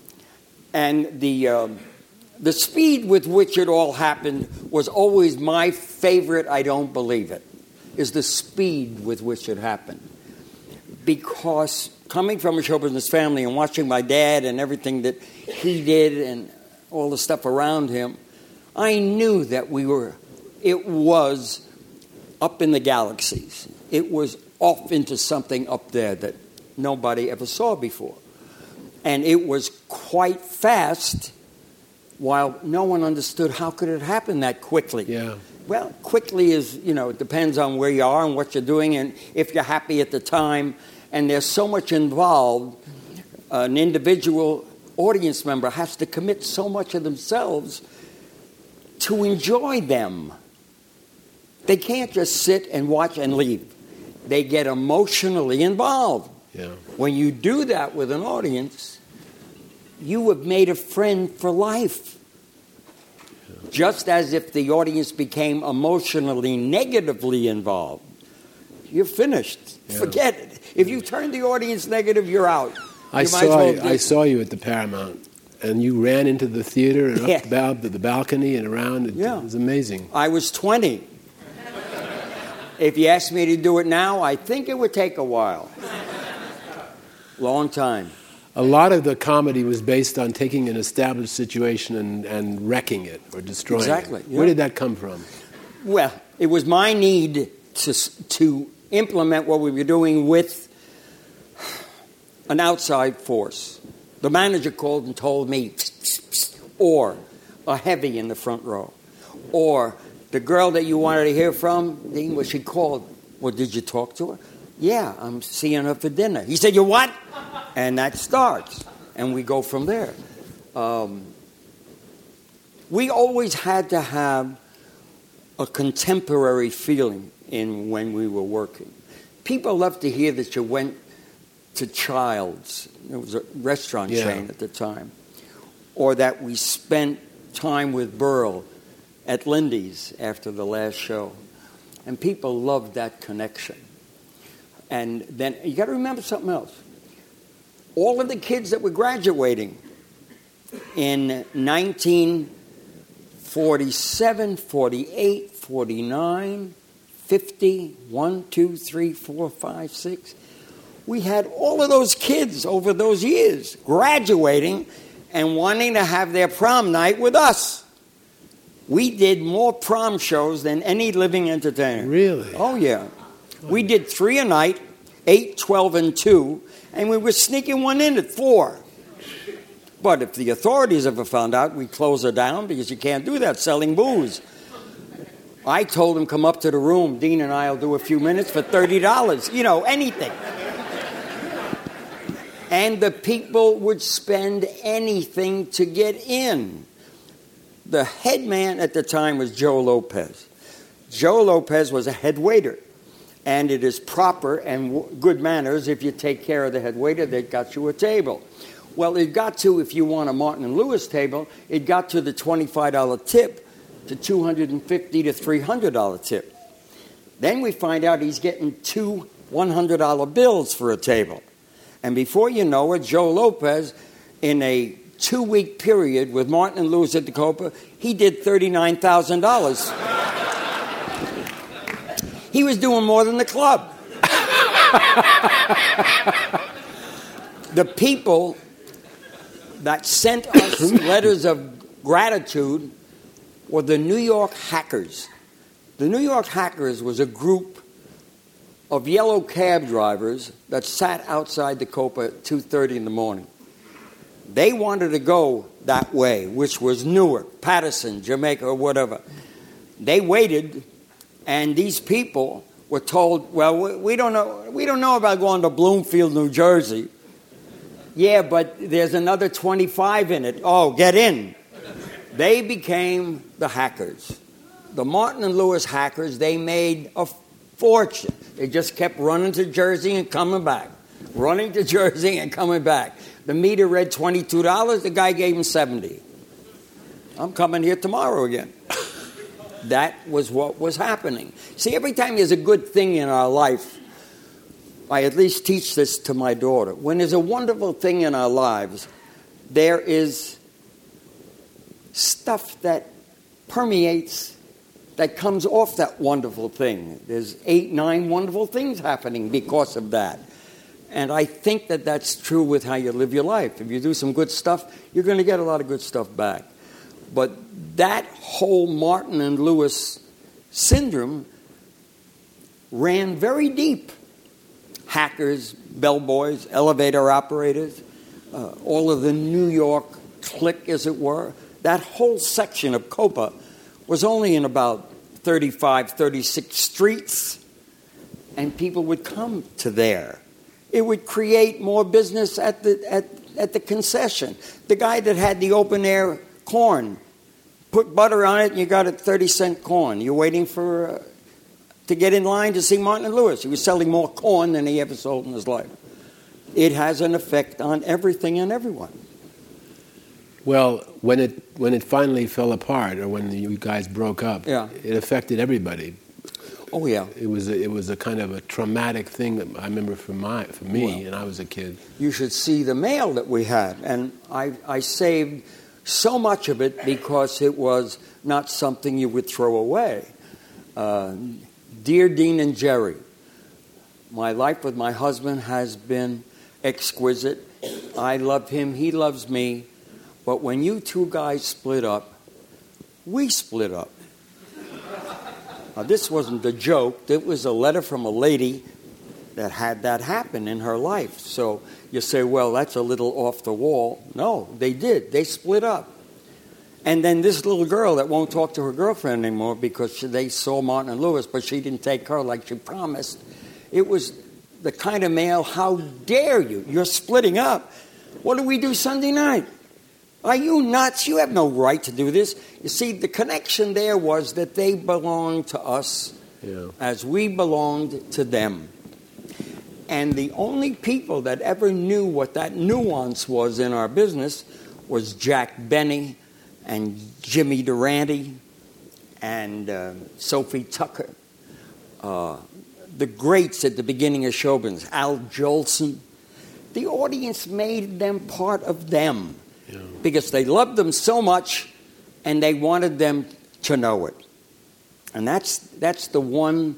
Speaker 4: And the speed with which it all happened was always my favorite, I don't believe it, is the speed with which it happened. Because coming from a show business family and watching my dad and everything that he did and all the stuff around him, I knew that it was up in the galaxies. It was off into something up there that nobody ever saw before. And it was quite fast, while no one understood how could it happen that quickly.
Speaker 3: Yeah.
Speaker 4: Well, quickly is, it depends on where you are and what you're doing and if you're happy at the time. And there's so much involved. An individual audience member has to commit so much of themselves to enjoy them. They can't just sit and watch and leave. They get emotionally involved.
Speaker 3: Yeah. When
Speaker 4: you do that with an audience, you have made a friend for life. Yeah. Just as if the audience became emotionally negatively involved, you're finished. Yeah. Forget it. If you turn the audience negative, you're out.
Speaker 3: I saw you at the Paramount, and you ran into the theater and up the balcony and around. It was amazing.
Speaker 4: I was 20. If you asked me to do it now, I think it would take a while. Long time.
Speaker 3: A lot of the comedy was based on taking an established situation and wrecking it or destroying it.
Speaker 4: Exactly. Yeah.
Speaker 3: Where did that come from?
Speaker 4: Well, it was my need to implement what we were doing with an outside force. The manager called and told me, psst, psst, psst, or a heavy in the front row, or the girl that you wanted to hear from, the English, she called. Well, did you talk to her? Yeah, I'm seeing her for dinner. He said, you what? And that starts. And we go from there. We always had to have a contemporary feeling in when we were working. People loved to hear that you went to Child's. It was a restaurant chain at the time. Or that we spent time with Burl at Lindy's after the last show. And people loved that connection. And then you got to remember something else. All of the kids that were graduating in 1947, 48, 49, 50, 1, 2, 3, 4, 5, 6. We had all of those kids over those years graduating and wanting to have their prom night with us. We did more prom shows than any living entertainer.
Speaker 3: Really?
Speaker 4: Oh, yeah. We did 3 a night, 8, 12, and 2, and we were sneaking one in at 4. But if the authorities ever found out, we'd close her down because you can't do that selling booze. I told them, come up to the room. Dean and I will do a few minutes for $30. Anything. And the people would spend anything to get in. The head man at the time was Joe Lopez. Joe Lopez was a head waiter. And it is proper and good manners if you take care of the head waiter, they got you a table. Well, it got to, if you want a Martin and Lewis table, it got to the $25 tip to $250 to $300 tip. Then we find out he's getting 2 $100 bills for a table. And before you know it, Joe Lopez, in a 2-week period with Martin and Lewis at the Copa, he did $39,000. He was doing more than the club. The people that sent us letters of gratitude were the New York Hackers. The New York Hackers was a group of yellow cab drivers that sat outside the Copa at 2:30 in the morning. They wanted to go that way, which was Newark, Patterson, Jamaica, or whatever. They waited, and these people were told, well, we don't know about going to Bloomfield, New Jersey. Yeah, but there's another 25 in it. Oh, get in. They became the Hackers. The Martin and Lewis Hackers, they made a fortune. They just kept running to Jersey and coming back. Running to Jersey and coming back. The meter read $22. The guy gave him $70. I'm coming here tomorrow again. That was what was happening. See, every time there's a good thing in our life, I at least teach this to my daughter. When there's a wonderful thing in our lives, there is stuff that permeates, that comes off that wonderful thing. There's 8, 9 wonderful things happening because of that. And I think that that's true with how you live your life. If you do some good stuff, you're going to get a lot of good stuff back. But that whole Martin and Lewis syndrome ran very deep. Hackers, bellboys, elevator operators, all of the New York clique, as it were. That whole section of Copa was only in about 35, 36 streets, and people would come to there. It would create more business at the concession. The guy that had the open-air corn, put butter on it, and you got a 30-cent corn. You're waiting for to get in line to see Martin and Lewis. He was selling more corn than he ever sold in his life. It has an effect on everything and everyone.
Speaker 3: Well, when it finally fell apart, or when you guys broke up, it affected everybody.
Speaker 4: Oh yeah,
Speaker 3: it was a kind of a traumatic thing that I remember for me, and I was a kid.
Speaker 4: You should see the mail that we had, and I saved so much of it because it was not something you would throw away. Dear Dean and Jerry, my life with my husband has been exquisite. I love him, he loves me. But when you two guys split up, we split up. Now, this wasn't a joke. It was a letter from a lady that had that happen in her life. So you say, well, that's a little off the wall. No, they did. They split up. And then this little girl that won't talk to her girlfriend anymore because they saw Martin and Lewis, but she didn't take her like she promised. It was the kind of mail, how dare you? You're splitting up. What do we do Sunday night? Are you nuts? You have no right to do this. You see, the connection there was that they belonged to us as we belonged to them. And the only people that ever knew what that nuance was in our business was Jack Benny and Jimmy Durante and Sophie Tucker. The greats at the beginning of show business, Al Jolson. The audience made them part of them. Because they loved them so much and they wanted them to know it. And that's the one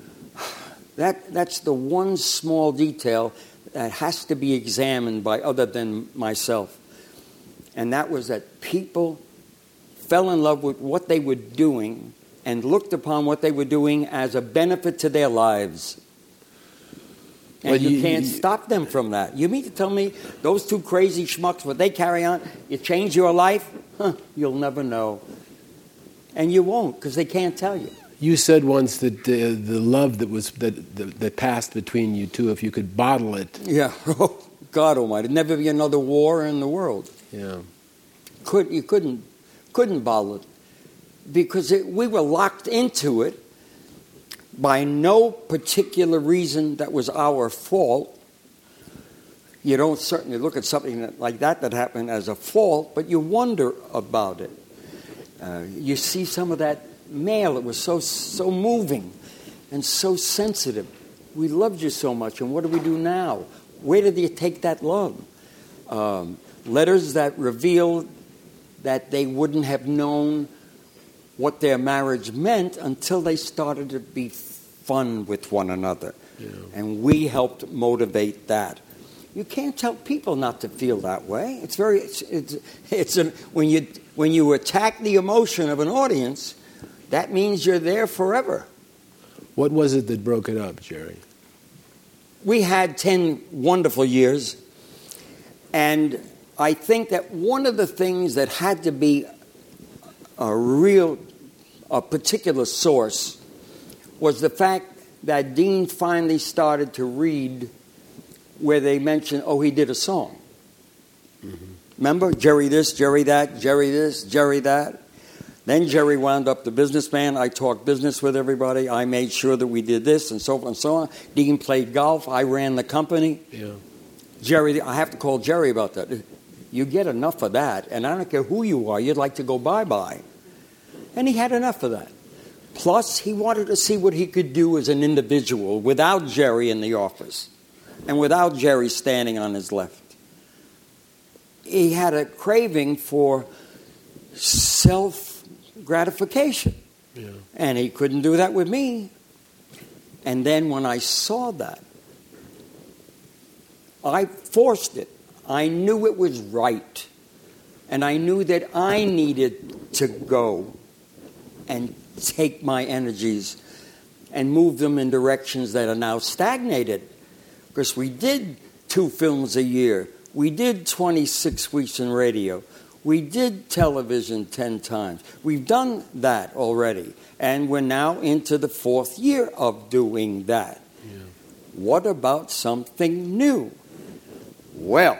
Speaker 4: small detail that has to be examined by other than myself. And that was that people fell in love with what they were doing and looked upon what they were doing as a benefit to their lives. And well, you can't stop them from that. You mean to tell me those two crazy schmucks, what they carry on, you change your life? You'll never know. And you won't, because they can't tell you.
Speaker 3: You said once that the love that passed between you two, if you could bottle it.
Speaker 4: Yeah. Oh, God Almighty. There'd never be another war in the world.
Speaker 3: Yeah.
Speaker 4: You couldn't bottle it. Because we were locked into it by no particular reason that was our fault. You don't certainly look at something like that happened as a fault, but you wonder about it. You see some of that mail. It was so moving and so sensitive. We loved you so much, and what do we do now? Where did you take that love? Letters that revealed that they wouldn't have known what their marriage meant until they started to be fun with one another. Yeah. And we helped motivate that. You can't tell people not to feel that way. When you attack the emotion of an audience, that means you're there forever.
Speaker 3: What was it that broke it up, Jerry?
Speaker 4: We had 10 wonderful years, and I think that one of the things that had to be a particular source was the fact that Dean finally started to read where they mentioned, he did a song. Mm-hmm. Remember? Jerry this, Jerry that, Jerry this, Jerry that. Then Jerry wound up the businessman. I talked business with everybody. I made sure that we did this and so forth and so on. Dean played golf. I ran the company. Yeah. Jerry, I have to call Jerry about that. You get enough of that, and I don't care who you are, you'd like to go bye-bye. And he had enough of that. Plus, he wanted to see what he could do as an individual without Jerry in the office and without Jerry standing on his left. He had a craving for self-gratification. Yeah. And he couldn't do that with me. And then when I saw that, I forced it. I knew it was right. And I knew that I needed to go and take my energies and move them in directions that are now stagnated. Because we did 2 films a year. We did 26 weeks in radio. We did television 10 times. We've done that already. And we're now into the 4th year of doing that. Yeah. What about something new? Well,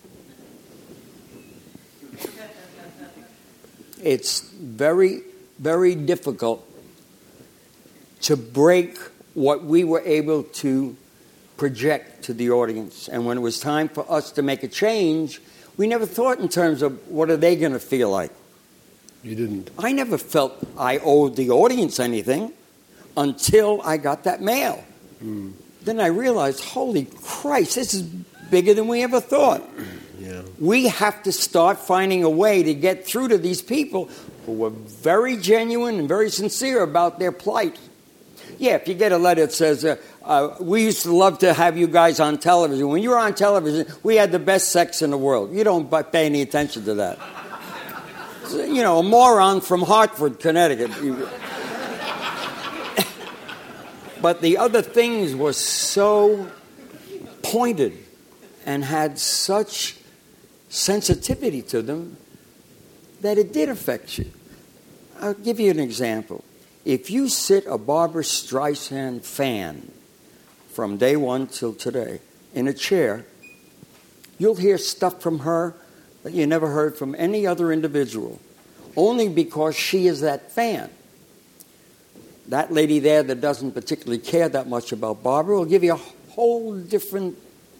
Speaker 4: it's very, very difficult to break what we were able to project to the audience. And when it was time for us to make a change, we never thought in terms of what are they going to feel like.
Speaker 3: You didn't?
Speaker 4: I never felt I owed the audience anything until I got that mail. Mm. Then I realized, holy Christ, this is bigger than we ever thought. Yeah. We have to start finding a way to get through to these people who were very genuine and very sincere about their plight. Yeah, if you get a letter that says, we used to love to have you guys on television. When you were on television, we had the best sex in the world. You don't pay any attention to that. You know, a moron from Hartford, Connecticut. But the other things were so pointed and had such sensitivity to them that it did affect you. I'll give you an example. If you sit a Barbra Streisand fan from day one till today in a chair, you'll hear stuff from her that you never heard from any other individual, only because she is that fan. That lady there that doesn't particularly care that much about Barbra will give you a whole different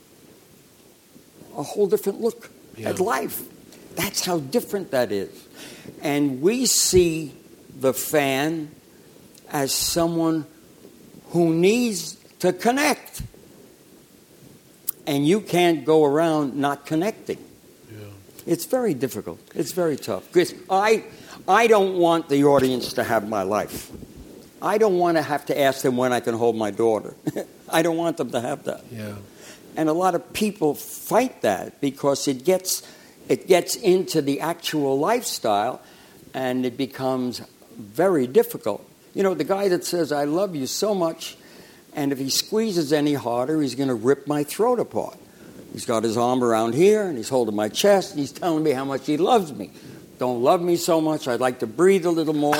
Speaker 4: look at life. That's how different that is. And we see the fan as someone who needs to connect. And you can't go around not connecting. Yeah. It's very difficult. It's very tough. Because I don't want the audience to have my life. I don't want to have to ask them when I can hold my daughter. I don't want them to have that. Yeah. And a lot of people fight that because it gets into the actual lifestyle and it becomes very difficult. You know, the guy that says, I love you so much, and if he squeezes any harder, he's going to rip my throat apart. He's got his arm around here, and he's holding my chest, and he's telling me how much he loves me. Don't love me so much. I'd like to breathe a little more.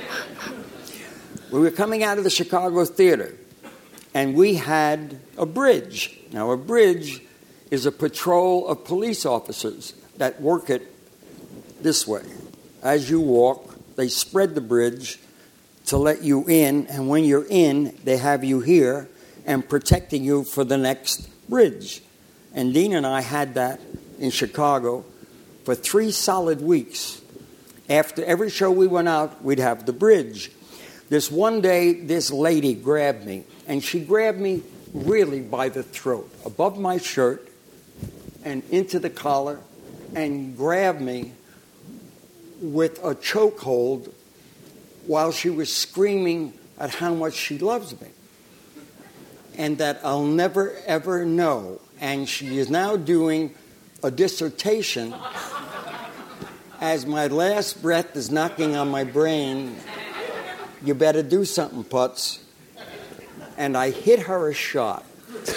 Speaker 4: We were coming out of the Chicago theater, and we had a bridge. Now, a bridge is a patrol of police officers that work it this way. As you walk, they spread the bridge to let you in, and when you're in, they have you here and protecting you for the next bridge. And Dean and I had that in Chicago for 3 solid weeks. After every show we went out, we'd have the bridge. This one day, this lady grabbed me, and she grabbed me really by the throat, above my shirt and into the collar, and grabbed me with a chokehold while she was screaming at how much she loves me. And that I'll never, ever know. And she is now doing a dissertation as my last breath is knocking on my brain. You better do something, Putz. And I hit her a shot.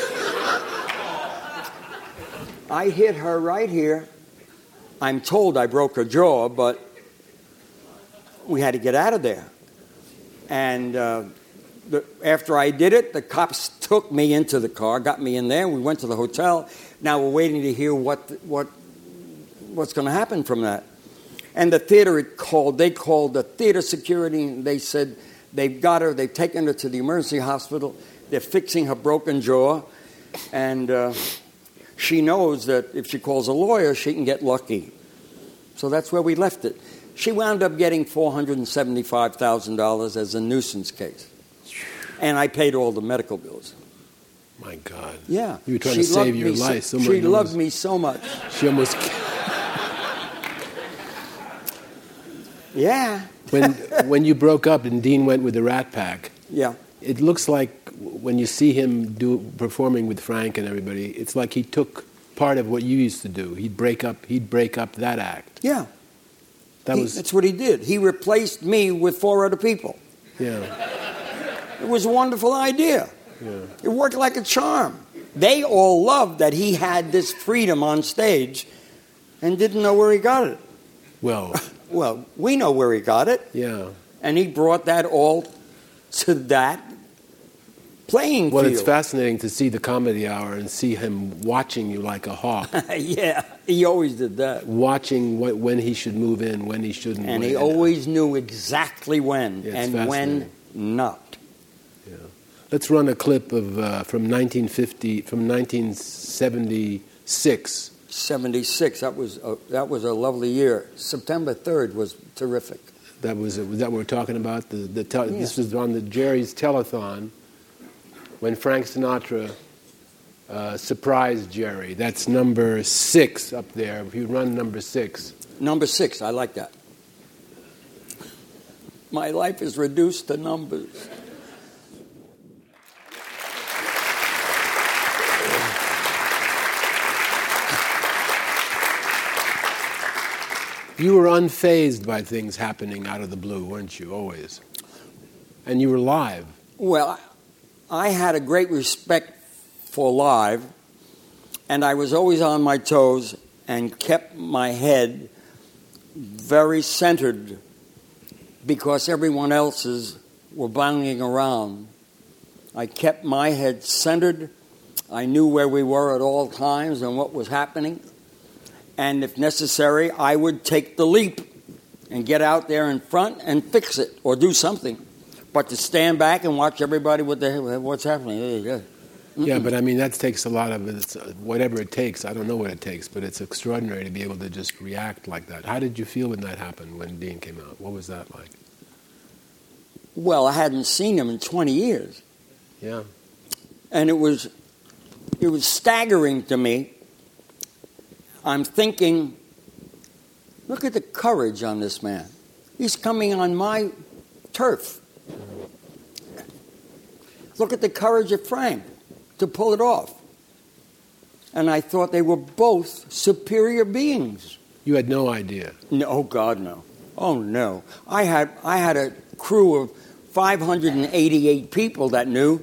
Speaker 4: I hit her right here. I'm told I broke her jaw, but we had to get out of there. And after I did it, the cops took me into the car, got me in there, and we went to the hotel. Now we're waiting to hear what's going to happen from that. And the theater they called the theater security, and they said they've got her, they've taken her to the emergency hospital, they're fixing her broken jaw, and she knows that if she calls a lawyer, she can get lucky. So that's where we left it. She wound up getting $475,000 as a nuisance case. And I paid all the medical bills.
Speaker 3: My God.
Speaker 4: Yeah.
Speaker 3: You were trying to save your life.
Speaker 4: She loved me so much.
Speaker 3: She almost...
Speaker 4: Yeah.
Speaker 3: When you broke up and Dean went with the Rat Pack,
Speaker 4: yeah,
Speaker 3: it looks like when you see him performing with Frank and everybody, it's like he took part of what you used to do. He'd break up that act.
Speaker 4: Yeah. That's what he did. He replaced me with 4 other people.
Speaker 3: Yeah.
Speaker 4: It was a wonderful idea.
Speaker 3: Yeah.
Speaker 4: It worked like a charm. They all loved that he had this freedom on stage and didn't know where he got it.
Speaker 3: Well,
Speaker 4: we know where he got it.
Speaker 3: Yeah.
Speaker 4: And he brought that all to that playing field.
Speaker 3: Well, it's fascinating to see the Comedy Hour and see him watching you like a hawk.
Speaker 4: Yeah, he always did that.
Speaker 3: Watching when he should move in, when he shouldn't.
Speaker 4: And he always knew exactly when,
Speaker 3: yeah,
Speaker 4: and when not.
Speaker 3: Yeah. Let's run a clip of from 1976.
Speaker 4: 76. That was a lovely year. September 3rd was terrific.
Speaker 3: Was that what we're talking about? This was on the Jerry's Telethon when Frank Sinatra surprised Jerry. That's number 6 up there. If you run number 6.
Speaker 4: Number 6. I like that. My life is reduced to numbers.
Speaker 3: You were unfazed by things happening out of the blue, weren't you, always? And you were live.
Speaker 4: Well, I had a great respect for live, and I was always on my toes and kept my head very centered because everyone else's were bounding around. I kept my head centered. I knew where we were at all times and what was happening. And if necessary, I would take the leap and get out there in front and fix it or do something. But to stand back and watch everybody, what's happening?
Speaker 3: Yeah, but I mean, that takes a lot of it. Whatever it takes, I don't know what it takes, but it's extraordinary to be able to just react like that. How did you feel when that happened, when Dean came out? What was that like?
Speaker 4: Well, I hadn't seen him in 20 years.
Speaker 3: Yeah.
Speaker 4: And it was staggering to me. I'm thinking, look at the courage on this man. He's coming on my turf. Look at the courage of Frank to pull it off. And I thought they were both superior beings.
Speaker 3: You had no idea?
Speaker 4: No, oh, God, no. Oh, no. I had a crew of 588 people that knew.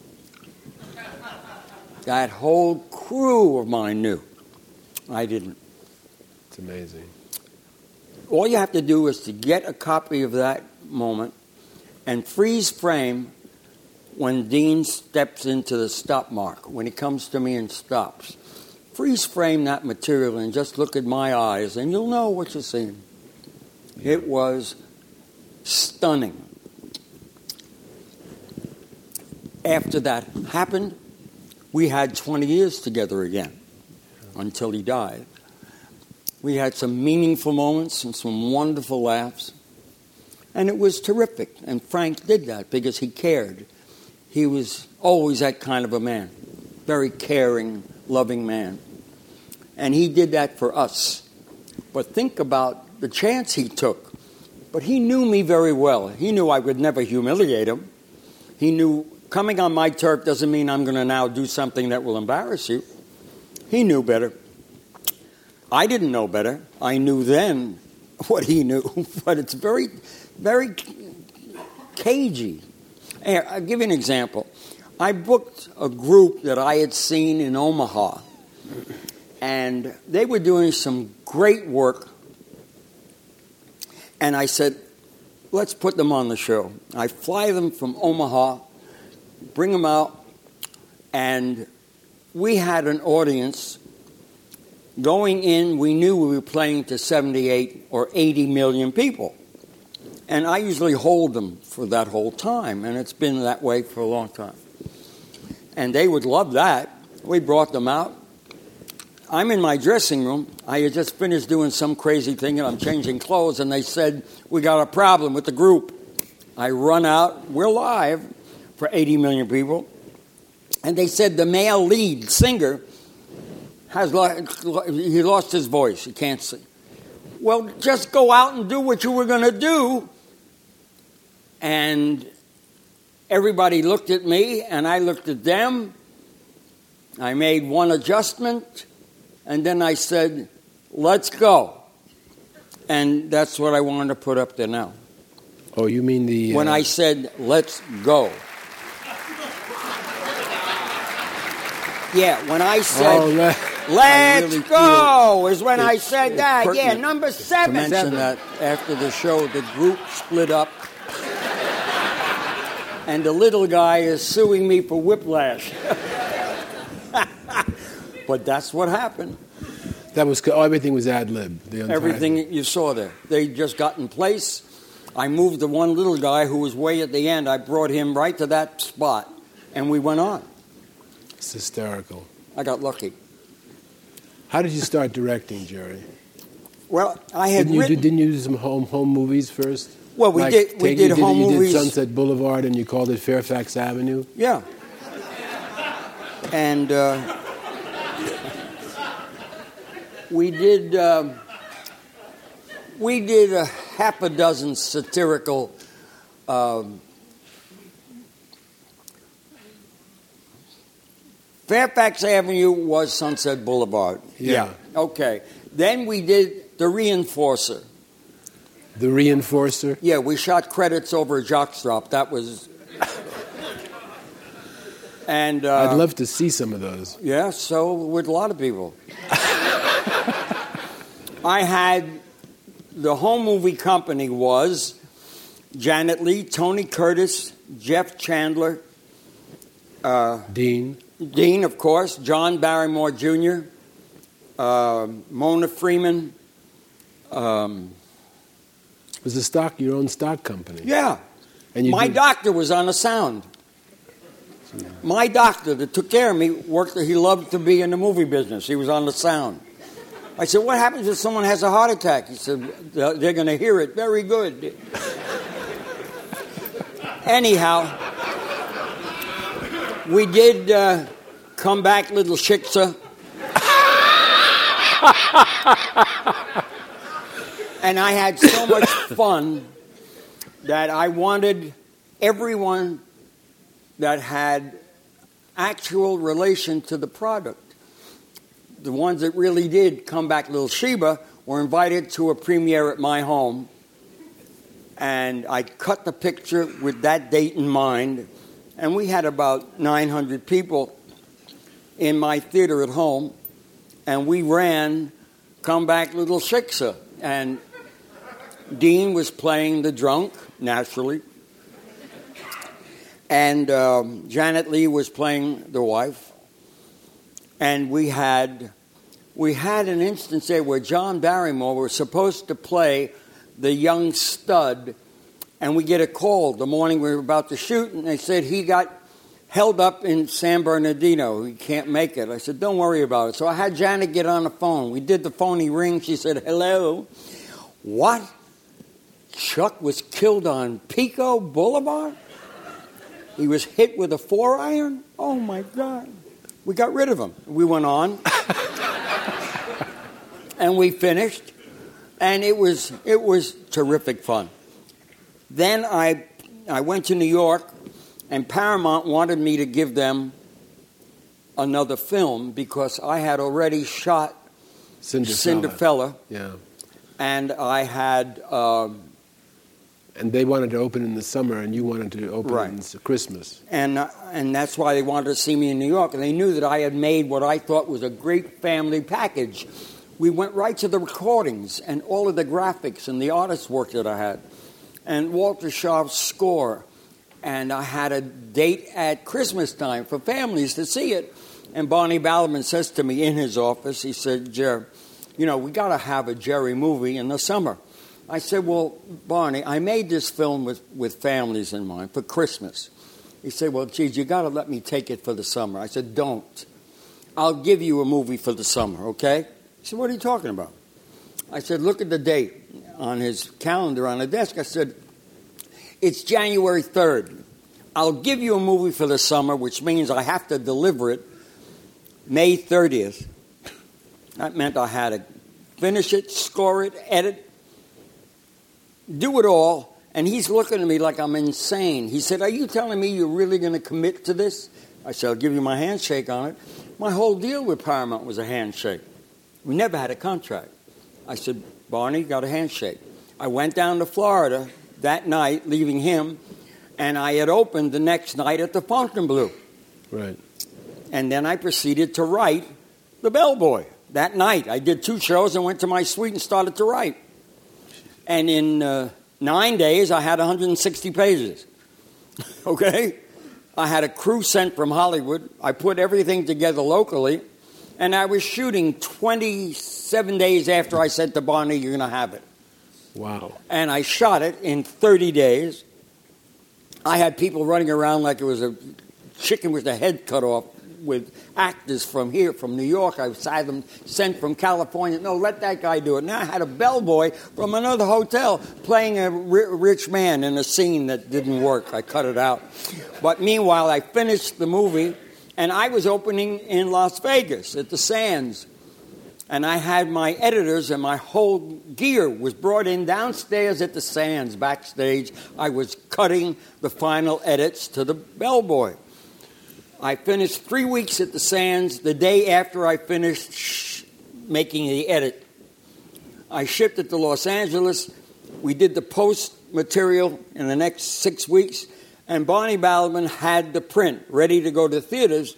Speaker 4: That whole crew of mine knew. I didn't.
Speaker 3: It's amazing.
Speaker 4: All you have to do is to get a copy of that moment and freeze frame when Dean steps into the stop mark, when he comes to me and stops. Freeze frame that material and just look at my eyes and you'll know what you're seeing. Yeah. It was stunning. After that happened, we had 20 years together again. until he died. We had some meaningful moments and some wonderful laughs. And it was terrific. And Frank did that because he cared. He was always that kind of a man. Very caring, loving man. And he did that for us. But think about the chance he took. But he knew me very well. He knew I would never humiliate him. He knew coming on my turf doesn't mean I'm going to now do something that will embarrass you. He knew better. I didn't know better. I knew then what he knew. But it's very, very cagey. Here, I'll give you an example. I booked a group that I had seen in Omaha. And they were doing some great work. And I said, let's put them on the show. I fly them from Omaha, bring them out, and we had an audience. Going in, we knew we were playing to 78 or 80 million people. And I usually hold them for that whole time, and it's been that way for a long time. And they would love that. We brought them out. I'm in my dressing room. I had just finished doing some crazy thing, and I'm changing clothes, and they said, we got a problem with the group. I run out. We're live for 80 million people. And they said the male lead singer he lost his voice. He can't sing. Well, just go out and do what you were going to do. And everybody looked at me, and I looked at them. I made one adjustment, and then I said, let's go. And that's what I wanted to put up there now.
Speaker 3: Oh, you mean the...
Speaker 4: When I said, let's go. Yeah, when I said, let's go, is when I said that. Yeah, number 7. To mention that after the show, the group split up. And the little guy is suing me for whiplash. But that's what happened.
Speaker 3: That was everything was ad-lib.
Speaker 4: Everything you saw there. They just got in place. I moved the one little guy who was way at the end. I brought him right to that spot, and we went on.
Speaker 3: It's hysterical.
Speaker 4: I got lucky.
Speaker 3: How did you start directing, Jerry?
Speaker 4: Well, I had
Speaker 3: Didn't you do some home movies first?
Speaker 4: Well, we did home movies.
Speaker 3: You did Sunset Boulevard, and you called it Fairfax Avenue?
Speaker 4: Yeah. And we did a half a dozen satirical Fairfax Avenue was Sunset Boulevard.
Speaker 3: Yeah.
Speaker 4: Okay. Then we did The Reinforcer.
Speaker 3: The Reinforcer?
Speaker 4: Yeah, we shot credits over a jockstrap. That was... And
Speaker 3: I'd love to see some of those.
Speaker 4: Yeah, so would a lot of people. I had... The home movie company was Janet Leigh, Tony Curtis, Jeff Chandler... Dean, of course, John Barrymore Jr., Mona Freeman.
Speaker 3: It was your own stock company.
Speaker 4: Yeah. And my doctor was on the sound. My doctor that took care of me he loved to be in the movie business. He was on the sound. I said, what happens if someone has a heart attack? He said, they're going to hear it very good. Anyhow... We did Come Back, Little Shiksa. And I had so much fun that I wanted everyone that had actual relation to the product. The ones that really did Come Back, Little Sheba were invited to a premiere at my home. And I cut the picture with that date in mind. And we had about 900 people in my theater at home, and we ran Come Back, Little Shiksa. And Dean was playing the drunk, naturally. And Janet Leigh was playing the wife. And we had an instance there where John Barrymore was supposed to play the young stud. And we get a call the morning we were about to shoot, and they said he got held up in San Bernardino. He can't make it. I said, don't worry about it. So I had Janet get on the phone. We did the phony ring. She said, hello. What? Chuck was killed on Pico Boulevard? He was hit with a 4-iron? Oh, my God. We got rid of him. We went on. And we finished. And it was terrific fun. Then I went to New York, and Paramount wanted me to give them another film because I had already shot Cinderfella.
Speaker 3: Yeah.
Speaker 4: And I had...
Speaker 3: and they wanted to open in the summer, and you wanted to open in Christmas.
Speaker 4: And that's why they wanted to see me in New York. And they knew that I had made what I thought was a great family package. We went right to the recordings and all of the graphics and the artist work that I had. And Walter Scharf's score. And I had a date at Christmas time for families to see it. And Barney Balaban says to me in his office, he said, Jerry, we got to have a Jerry movie in the summer. I said, well, Barney, I made this film with families in mind for Christmas. He said, well, geez, you got to let me take it for the summer. I said, don't. I'll give you a movie for the summer, okay? He said, what are you talking about? I said, look at the date on his calendar on the desk. I said, it's January 3rd. I'll give you a movie for the summer, which means I have to deliver it May 30th. That meant I had to finish it, score it, edit, do it all. And he's looking at me like I'm insane. He said, are you telling me you're really going to commit to this? I said, I'll give you my handshake on it. My whole deal with Paramount was a handshake. We never had a contract. I said, Barney, got a handshake. I went down to Florida that night, leaving him, and I had opened the next night at the Fontainebleau.
Speaker 3: Right.
Speaker 4: And then I proceeded to write The Bellboy. That night, I did 2 shows and went to my suite and started to write. And in 9 days, I had 160 pages. Okay? I had a crew sent from Hollywood. I put everything together locally. And I was shooting 27 days after I said to Barney, you're going to have it.
Speaker 3: Wow.
Speaker 4: And I shot it in 30 days. I had people running around like it was a chicken with the head cut off with actors from here, from New York. I had them sent from California. No, let that guy do it. Now I had a bellboy from another hotel playing a rich man in a scene that didn't work. I cut it out. But meanwhile, I finished the movie, and I was opening in Las Vegas at the Sands. And I had my editors, and my whole gear was brought in downstairs at the Sands, backstage. I was cutting the final edits to the Bellboy. I finished 3 weeks at the Sands. The day after I finished making the edit, I shipped it to Los Angeles. We did the post material in the next 6 weeks, and Barney Balaban had the print ready to go to theaters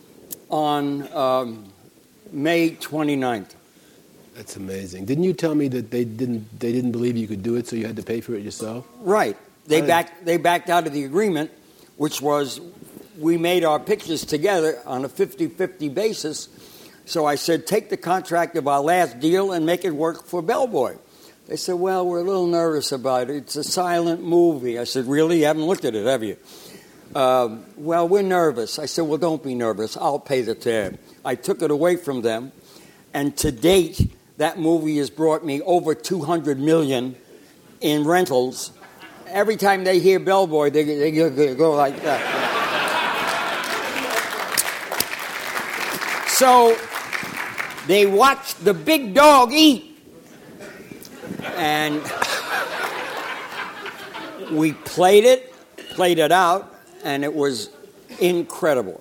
Speaker 4: on May 29th.
Speaker 3: That's amazing. Didn't you tell me that they didn't believe you could do it, so you had to pay for it yourself?
Speaker 4: Right. They backed out of the agreement, which was we made our pictures together on a 50-50 basis. So I said, take the contract of our last deal and make it work for Bellboy. They said, well, we're a little nervous about it. It's a silent movie. I said, really? You haven't looked at it, have you? Well, we're nervous. I said, well, don't be nervous. I'll pay the tab. I took it away from them. And to date, that movie has brought me over $200 million in rentals. Every time they hear Bellboy, they go like that. So they watched the big dog eat. And we played it out, and it was incredible.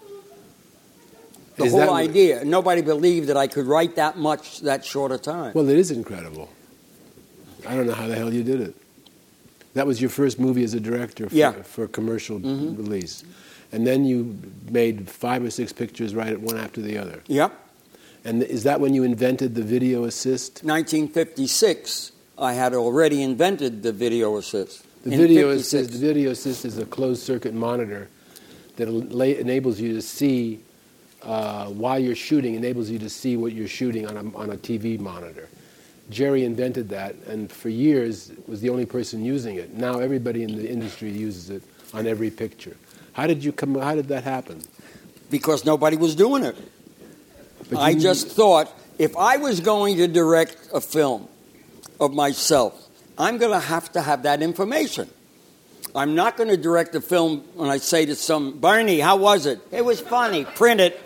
Speaker 4: The whole idea. Nobody believed that I could write that much that short a time.
Speaker 3: Well, it is incredible. I don't know how the hell you did it. That was your first movie as a director for commercial release. And then you made 5 or 6 pictures right one after the other.
Speaker 4: Yep.
Speaker 3: And is that when you invented the video assist?
Speaker 4: 1956, I had already invented the video assist.
Speaker 3: The video assist is a closed-circuit monitor that enables you to see, while you're shooting, enables you to see what you're shooting on a TV monitor. Jerry invented that, and for years was the only person using it. Now everybody in the industry uses it on every picture. How did that happen?
Speaker 4: Because nobody was doing it.
Speaker 3: But
Speaker 4: I just thought, if I was going to direct a film of myself, I'm going to have that information. I'm not going to direct a film when I say to some, Barney, how was it? It was funny. Print it.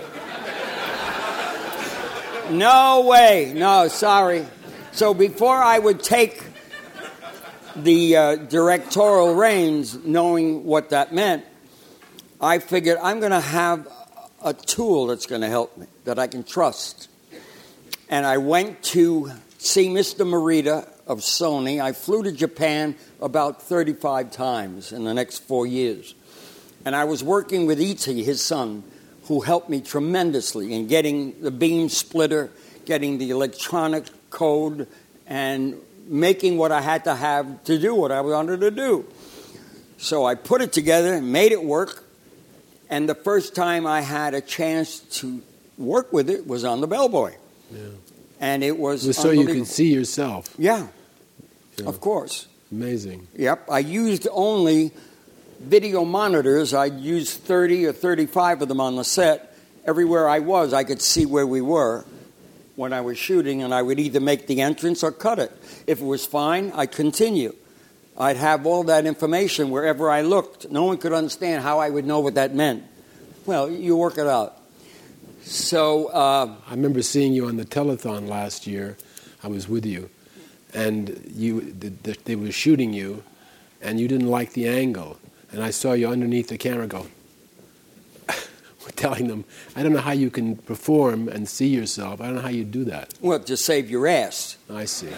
Speaker 4: No way. No, sorry. So before I would take the directorial reins, knowing what that meant, I figured I'm going to have a tool that's going to help me, that I can trust. And I went to see Mr. Morita of Sony. I flew to Japan about 35 times in the next 4 years. And I was working with Iti, his son, who helped me tremendously in getting the beam splitter, getting the electronic code, and making what I had to have to do what I wanted to do. So I put it together, made it work, and the first time I had a chance to work with it was on The Bellboy.
Speaker 3: Yeah.
Speaker 4: And it was
Speaker 3: so you could see yourself.
Speaker 4: Yeah,
Speaker 3: Yeah.
Speaker 4: of course.
Speaker 3: Amazing.
Speaker 4: Yep, I used only video monitors. I'd use 30 or 35 of them on the set. Everywhere I was, I could see where we were when I was shooting, and I would either make the entrance or cut it. If it was fine, I'd continue. I'd have all that information wherever I looked. No one could understand how I would know what that meant. Well, you work it out. So
Speaker 3: I remember seeing you on the telethon last year. I was with you, and they were shooting you, and you didn't like the angle. And I saw you underneath the camera go, telling them, I don't know how you can perform and see yourself. I don't know how you do that.
Speaker 4: Well, to save your ass.
Speaker 3: I see.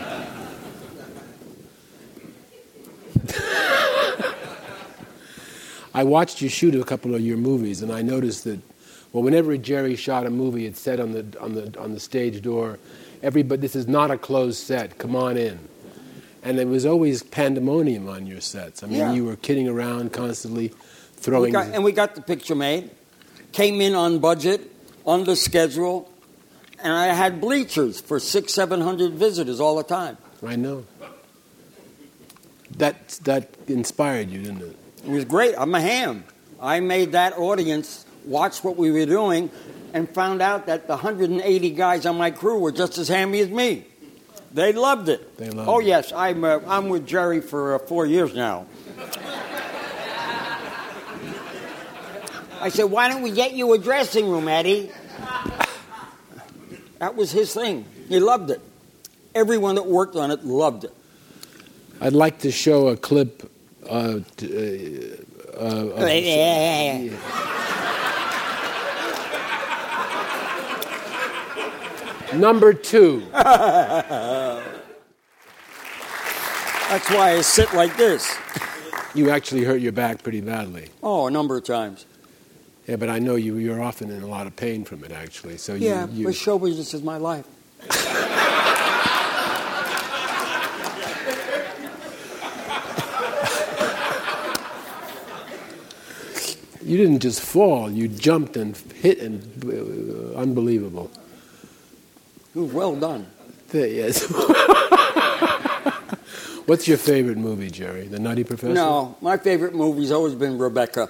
Speaker 3: I watched you shoot a couple of your movies, and I noticed that, well, whenever Jerry shot a movie, it said on the stage door, "Everybody, this is not a closed set. Come on in." And there was always pandemonium on your sets. I mean, You were kidding around constantly, throwing.
Speaker 4: We got the picture made. Came in on budget, under schedule, and I had bleachers for 600-700 visitors all the time.
Speaker 3: I know. That inspired you, didn't it?
Speaker 4: It was great. I'm a ham. I made that audience watch what we were doing and found out that the 180 guys on my crew were just as hammy as me. They loved it.
Speaker 3: They loved
Speaker 4: it.
Speaker 3: it.
Speaker 4: Yes, I'm with Jerry for 4 years now. I said, why don't we get you a dressing room, Eddie? That was his thing. He loved it. Everyone that worked on it loved it.
Speaker 3: I'd like to show a clip Number 2.
Speaker 4: That's why I sit like this.
Speaker 3: You actually hurt your back pretty badly.
Speaker 4: Oh, a number of times.
Speaker 3: Yeah, but I know you're often in a lot of pain from it, actually. So
Speaker 4: but show business is my life.
Speaker 3: You didn't just fall. You jumped and hit, and unbelievable.
Speaker 4: Well done.
Speaker 3: Yes. What's your favorite movie, Jerry? The Nutty Professor?
Speaker 4: No, my favorite movie's always been Rebecca.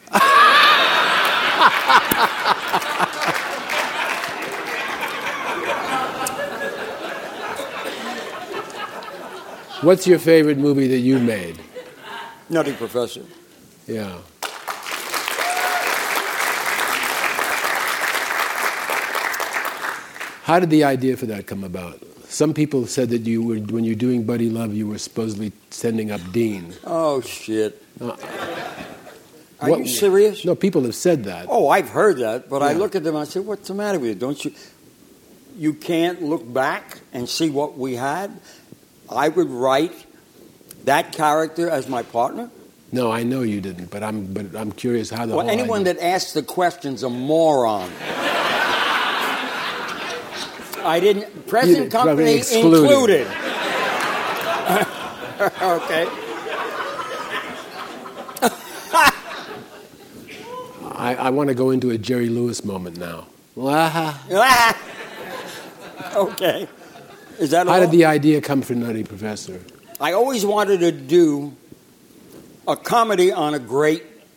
Speaker 3: What's your favorite movie that you made?
Speaker 4: Nutty Professor.
Speaker 3: Yeah. How did the idea for that come about? Some people said that you were, when you're doing Buddy Love, you were supposedly sending up Dean.
Speaker 4: Oh, shit. Are you serious?
Speaker 3: No, people have said that.
Speaker 4: Oh, I've heard that, but
Speaker 3: Yeah.
Speaker 4: I look at them and I say, what's the matter with you? Don't you can't look back and see what we had? I would write that character as my partner?
Speaker 3: No, I know you didn't, but I'm curious how the
Speaker 4: Well,
Speaker 3: whole
Speaker 4: anyone
Speaker 3: idea...
Speaker 4: that asks the question's a moron. I didn't. Present company included. Okay.
Speaker 3: I want to go into a Jerry Lewis moment now.
Speaker 4: Okay. Is that
Speaker 3: How
Speaker 4: all?
Speaker 3: did the idea come for Nutty Professor?
Speaker 4: I always wanted to do a comedy on a great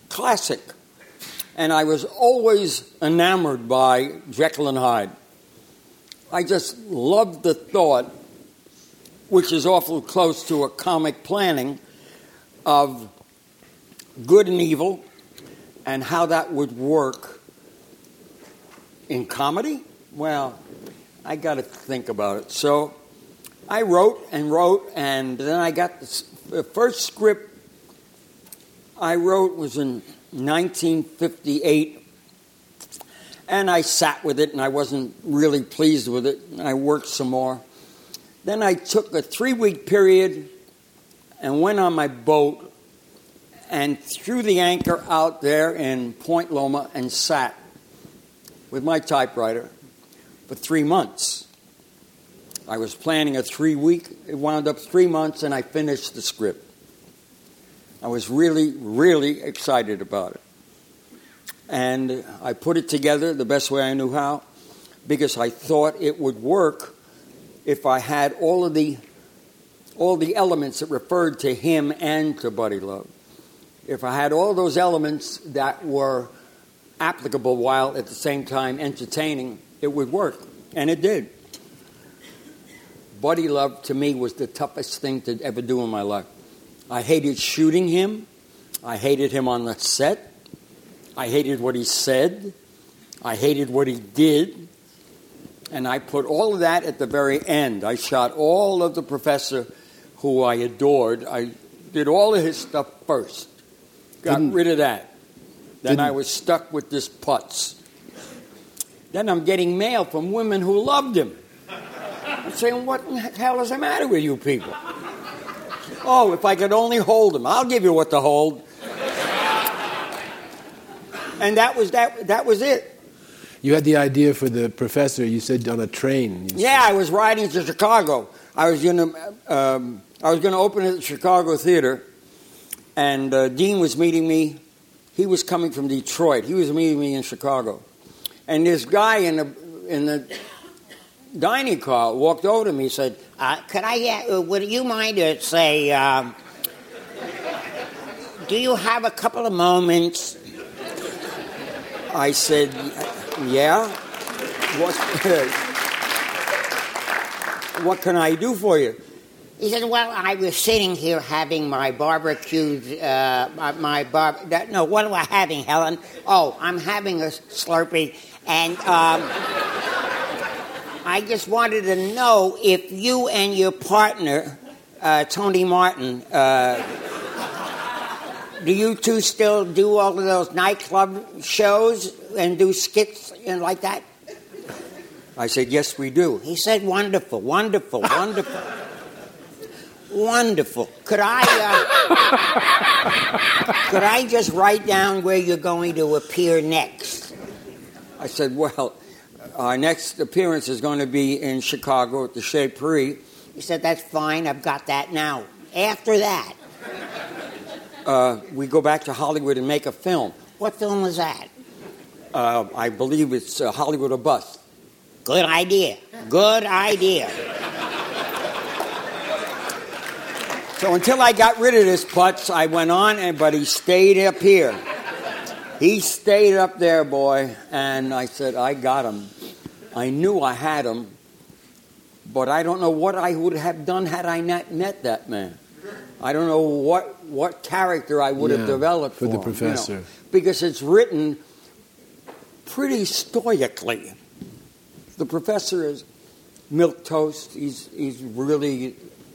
Speaker 4: classic. And I was always enamored by Jekyll and Hyde. I just loved the thought, which is awful close to a comic planning, of good and evil and how that would work in comedy. Well, I got to think about it. So I wrote, and then I got the first script I wrote was in 1958, and I sat with it, and I wasn't really pleased with it, and I worked some more. Then I took a 3-week period and went on my boat and threw the anchor out there in Point Loma and sat with my typewriter for 3 months. I was planning a 3-week. It wound up 3 months, and I finished the script. I was really, really excited about it. And I put it together the best way I knew how, because I thought it would work if I had all the elements that referred to him and to Buddy Love. If I had all those elements that were applicable while at the same time entertaining, it would work. And it did. Buddy Love, to me, was the toughest thing to ever do in my life. I hated shooting him. I hated him on the set. I hated what he said. I hated what he did. And I put all of that at the very end. I shot all of the Professor, who I adored. I did all of his stuff first. Got rid of that. Then I was stuck with this putz. Then I'm getting mail from women who loved him. I'm saying, what the hell is the matter with you people? Oh, if I could only hold him. I'll give you what to hold. And that was it.
Speaker 3: You had the idea for the Professor, you said, on a train.
Speaker 4: Yeah, I was riding to Chicago. I was going to open at the Chicago Theater, and Dean was meeting me. He was coming from Detroit. He was meeting me in Chicago. And this guy in the dining car walked over to me and said, would you mind to say, do you have a couple of moments? I said, yeah. What can I do for you?
Speaker 5: He said, well, I was sitting here having my barbecued, no, what am I having, Helen? Oh, I'm having a Slurpee, and I just wanted to know if you and your partner, Tony Martin, do you two still do all of those nightclub shows and do skits and like that?
Speaker 4: I said, yes, we do.
Speaker 5: He said, wonderful, wonderful, wonderful. Wonderful. Could I just write down where you're going to appear next?
Speaker 4: I said, well, our next appearance is going to be in Chicago at the Chez Paree.
Speaker 5: He said, that's fine, I've got that now. After that?
Speaker 4: We go back to Hollywood and make a film.
Speaker 5: What film is that?
Speaker 4: I believe it's Hollywood or Bust.
Speaker 5: Good idea. Good idea.
Speaker 4: So until I got rid of this putz, I went on, but he stayed up here. He stayed up there, boy, and I said, I got him. I knew I had him, but I don't know what I would have done had I not met that man. I don't know what character I would have developed
Speaker 3: for the
Speaker 4: him,
Speaker 3: Professor.
Speaker 4: You know, because it's written pretty stoically. The Professor is milquetoast. He's really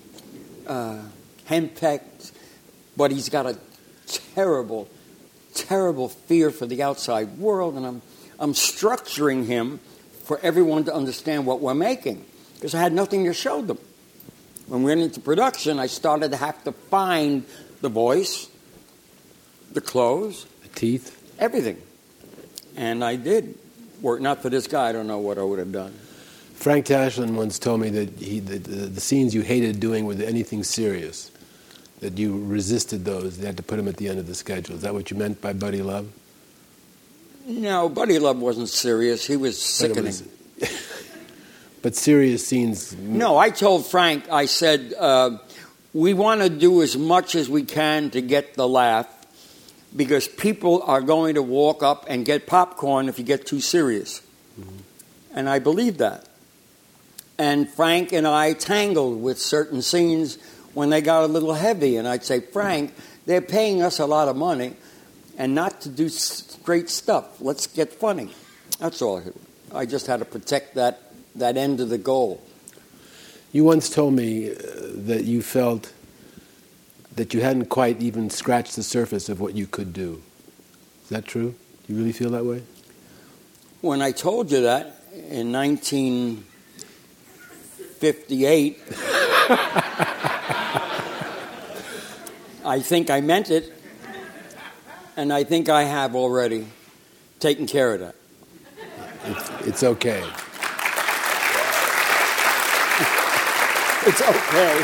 Speaker 4: henpecked, but he's got a terrible, terrible fear for the outside world, and I'm structuring him for everyone to understand what we're making, because I had nothing to show them. When we went into production, I started to have to find the voice, the clothes,
Speaker 3: the teeth,
Speaker 4: everything. And I did. Were it not for this guy, I don't know what I would have done.
Speaker 3: Frank Tashlin once told me that the scenes you hated doing were anything serious, that you resisted those. They had to put them at the end of the schedule. Is that what you meant by Buddy Love?
Speaker 4: No, Buddy Love wasn't serious. He was sickening.
Speaker 3: But serious scenes...
Speaker 4: No, I told Frank, I said, we want to do as much as we can to get the laugh, because people are going to walk up and get popcorn if you get too serious. Mm-hmm. And I believe that. And Frank and I tangled with certain scenes when they got a little heavy. And I'd say, Frank, they're paying us a lot of money and not to do straight stuff. Let's get funny. That's all. I just had to protect that end of the goal.
Speaker 3: You once told me that you felt that you hadn't quite even scratched the surface of what you could do. Is that true? Do you really feel that way?
Speaker 4: When I told you that in 1958, I think I meant it, and I think I have already taken care of that.
Speaker 3: It's okay.
Speaker 4: It's okay.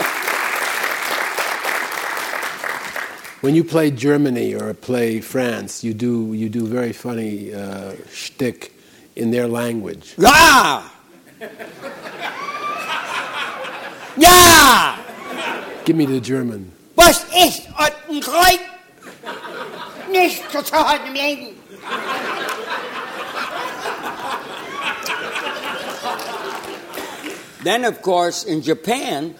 Speaker 3: When you play Germany or play France, you do very funny shtick in their language.
Speaker 4: Ja! Ja!
Speaker 3: Give me the German.
Speaker 5: Was ist ein Kreuz? Nicht zu zahlen im
Speaker 4: Then, of course, in Japan,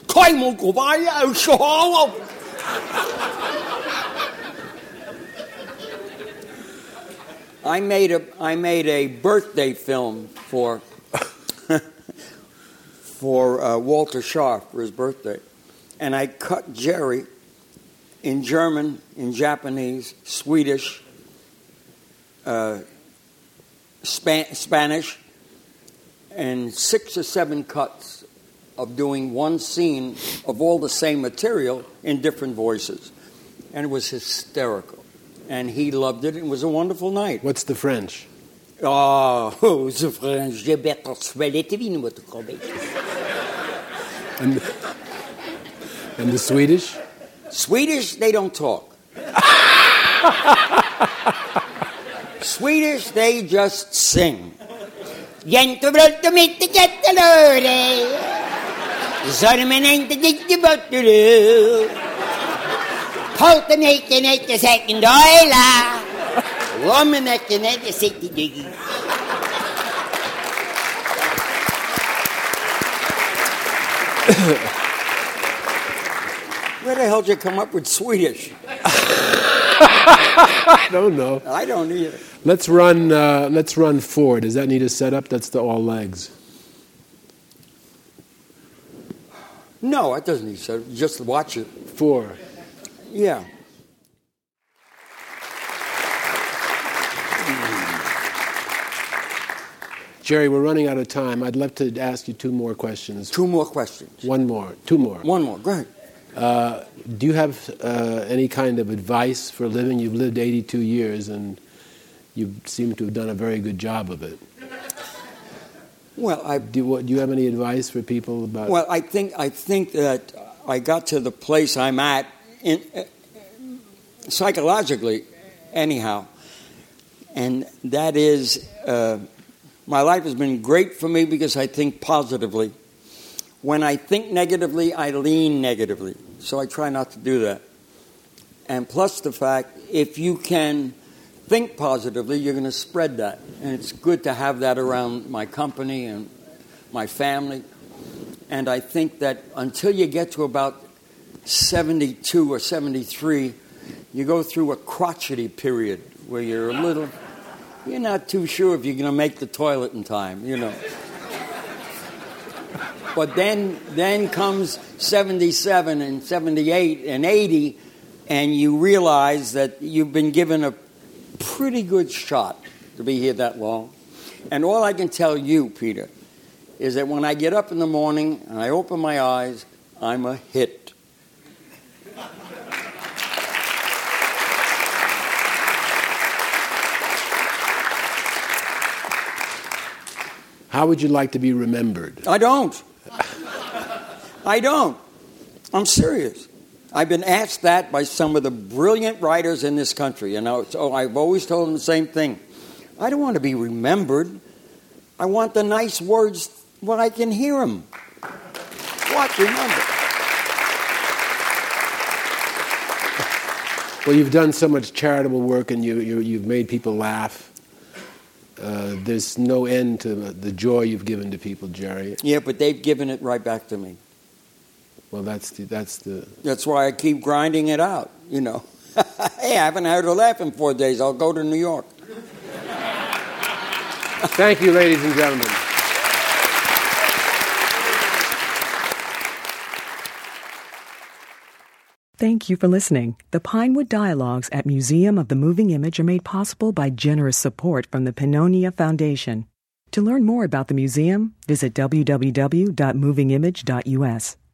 Speaker 4: I made a birthday film for Walter Scharf for his birthday, and I cut Jerry in German, in Japanese, Swedish, Spanish, and 6 or 7 cuts of doing one scene of all the same material in different voices. And it was hysterical. And he loved it. It was a wonderful night.
Speaker 3: What's the French?
Speaker 4: Oh, the French.
Speaker 3: And the Swedish?
Speaker 4: Swedish, they don't talk. Swedish, they just sing.
Speaker 5: Jentebröt mitt i jättelöre. Sormen inte ditt i bötterö. Polten eken inte säcken döjla. Woman eken inte sitt i digg.
Speaker 4: Where the hell did you come up with Swedish?
Speaker 3: I don't know.
Speaker 4: I don't either.
Speaker 3: Let's run 4. Does that need a setup? That's the all legs.
Speaker 4: No, it doesn't need setup. Just watch it.
Speaker 3: 4.
Speaker 4: Yeah.
Speaker 3: Jerry, we're running out of time. I'd love to ask you 2 more questions.
Speaker 4: 2 more questions.
Speaker 3: 1 more. 2 more.
Speaker 4: 1 more. Go ahead.
Speaker 3: Do you have any kind of advice for living? You've lived 82 years, and you seem to have done a very good job of it.
Speaker 4: Well,
Speaker 3: do you have any advice for people about?
Speaker 4: Well, I think that I got to the place I'm at psychologically, anyhow, and that is my life has been great for me because I think positively. When I think negatively, I lean negatively. So I try not to do that. And plus the fact, if you can think positively, you're going to spread that. And it's good to have that around my company and my family. And I think that until you get to about 72 or 73, you go through a crotchety period where you're not too sure if you're going to make the toilet in time, you know. But then comes 77 and 78 and 80, and you realize that you've been given a pretty good shot to be here that long. And all I can tell you, Peter, is that when I get up in the morning and I open my eyes, I'm a hit.
Speaker 3: How would you like to be remembered?
Speaker 4: I don't. I'm serious. I've been asked that by some of the brilliant writers in this country. You know, so I've always told them the same thing. I don't want to be remembered. I want the nice words when I can hear them. What? Remember.
Speaker 3: Well, you've done so much charitable work, and you've made people laugh. There's no end to the joy you've given to people, Jerry.
Speaker 4: Yeah, but they've given it right back to me.
Speaker 3: Well,
Speaker 4: That's why I keep grinding it out, you know. Hey, I haven't had a laugh in 4 days. I'll go to New York.
Speaker 3: Thank you, ladies and gentlemen.
Speaker 1: Thank you for listening. The Pinewood Dialogues at Museum of the Moving Image are made possible by generous support from the Pannonia Foundation. To learn more about the museum, visit www.movingimage.us.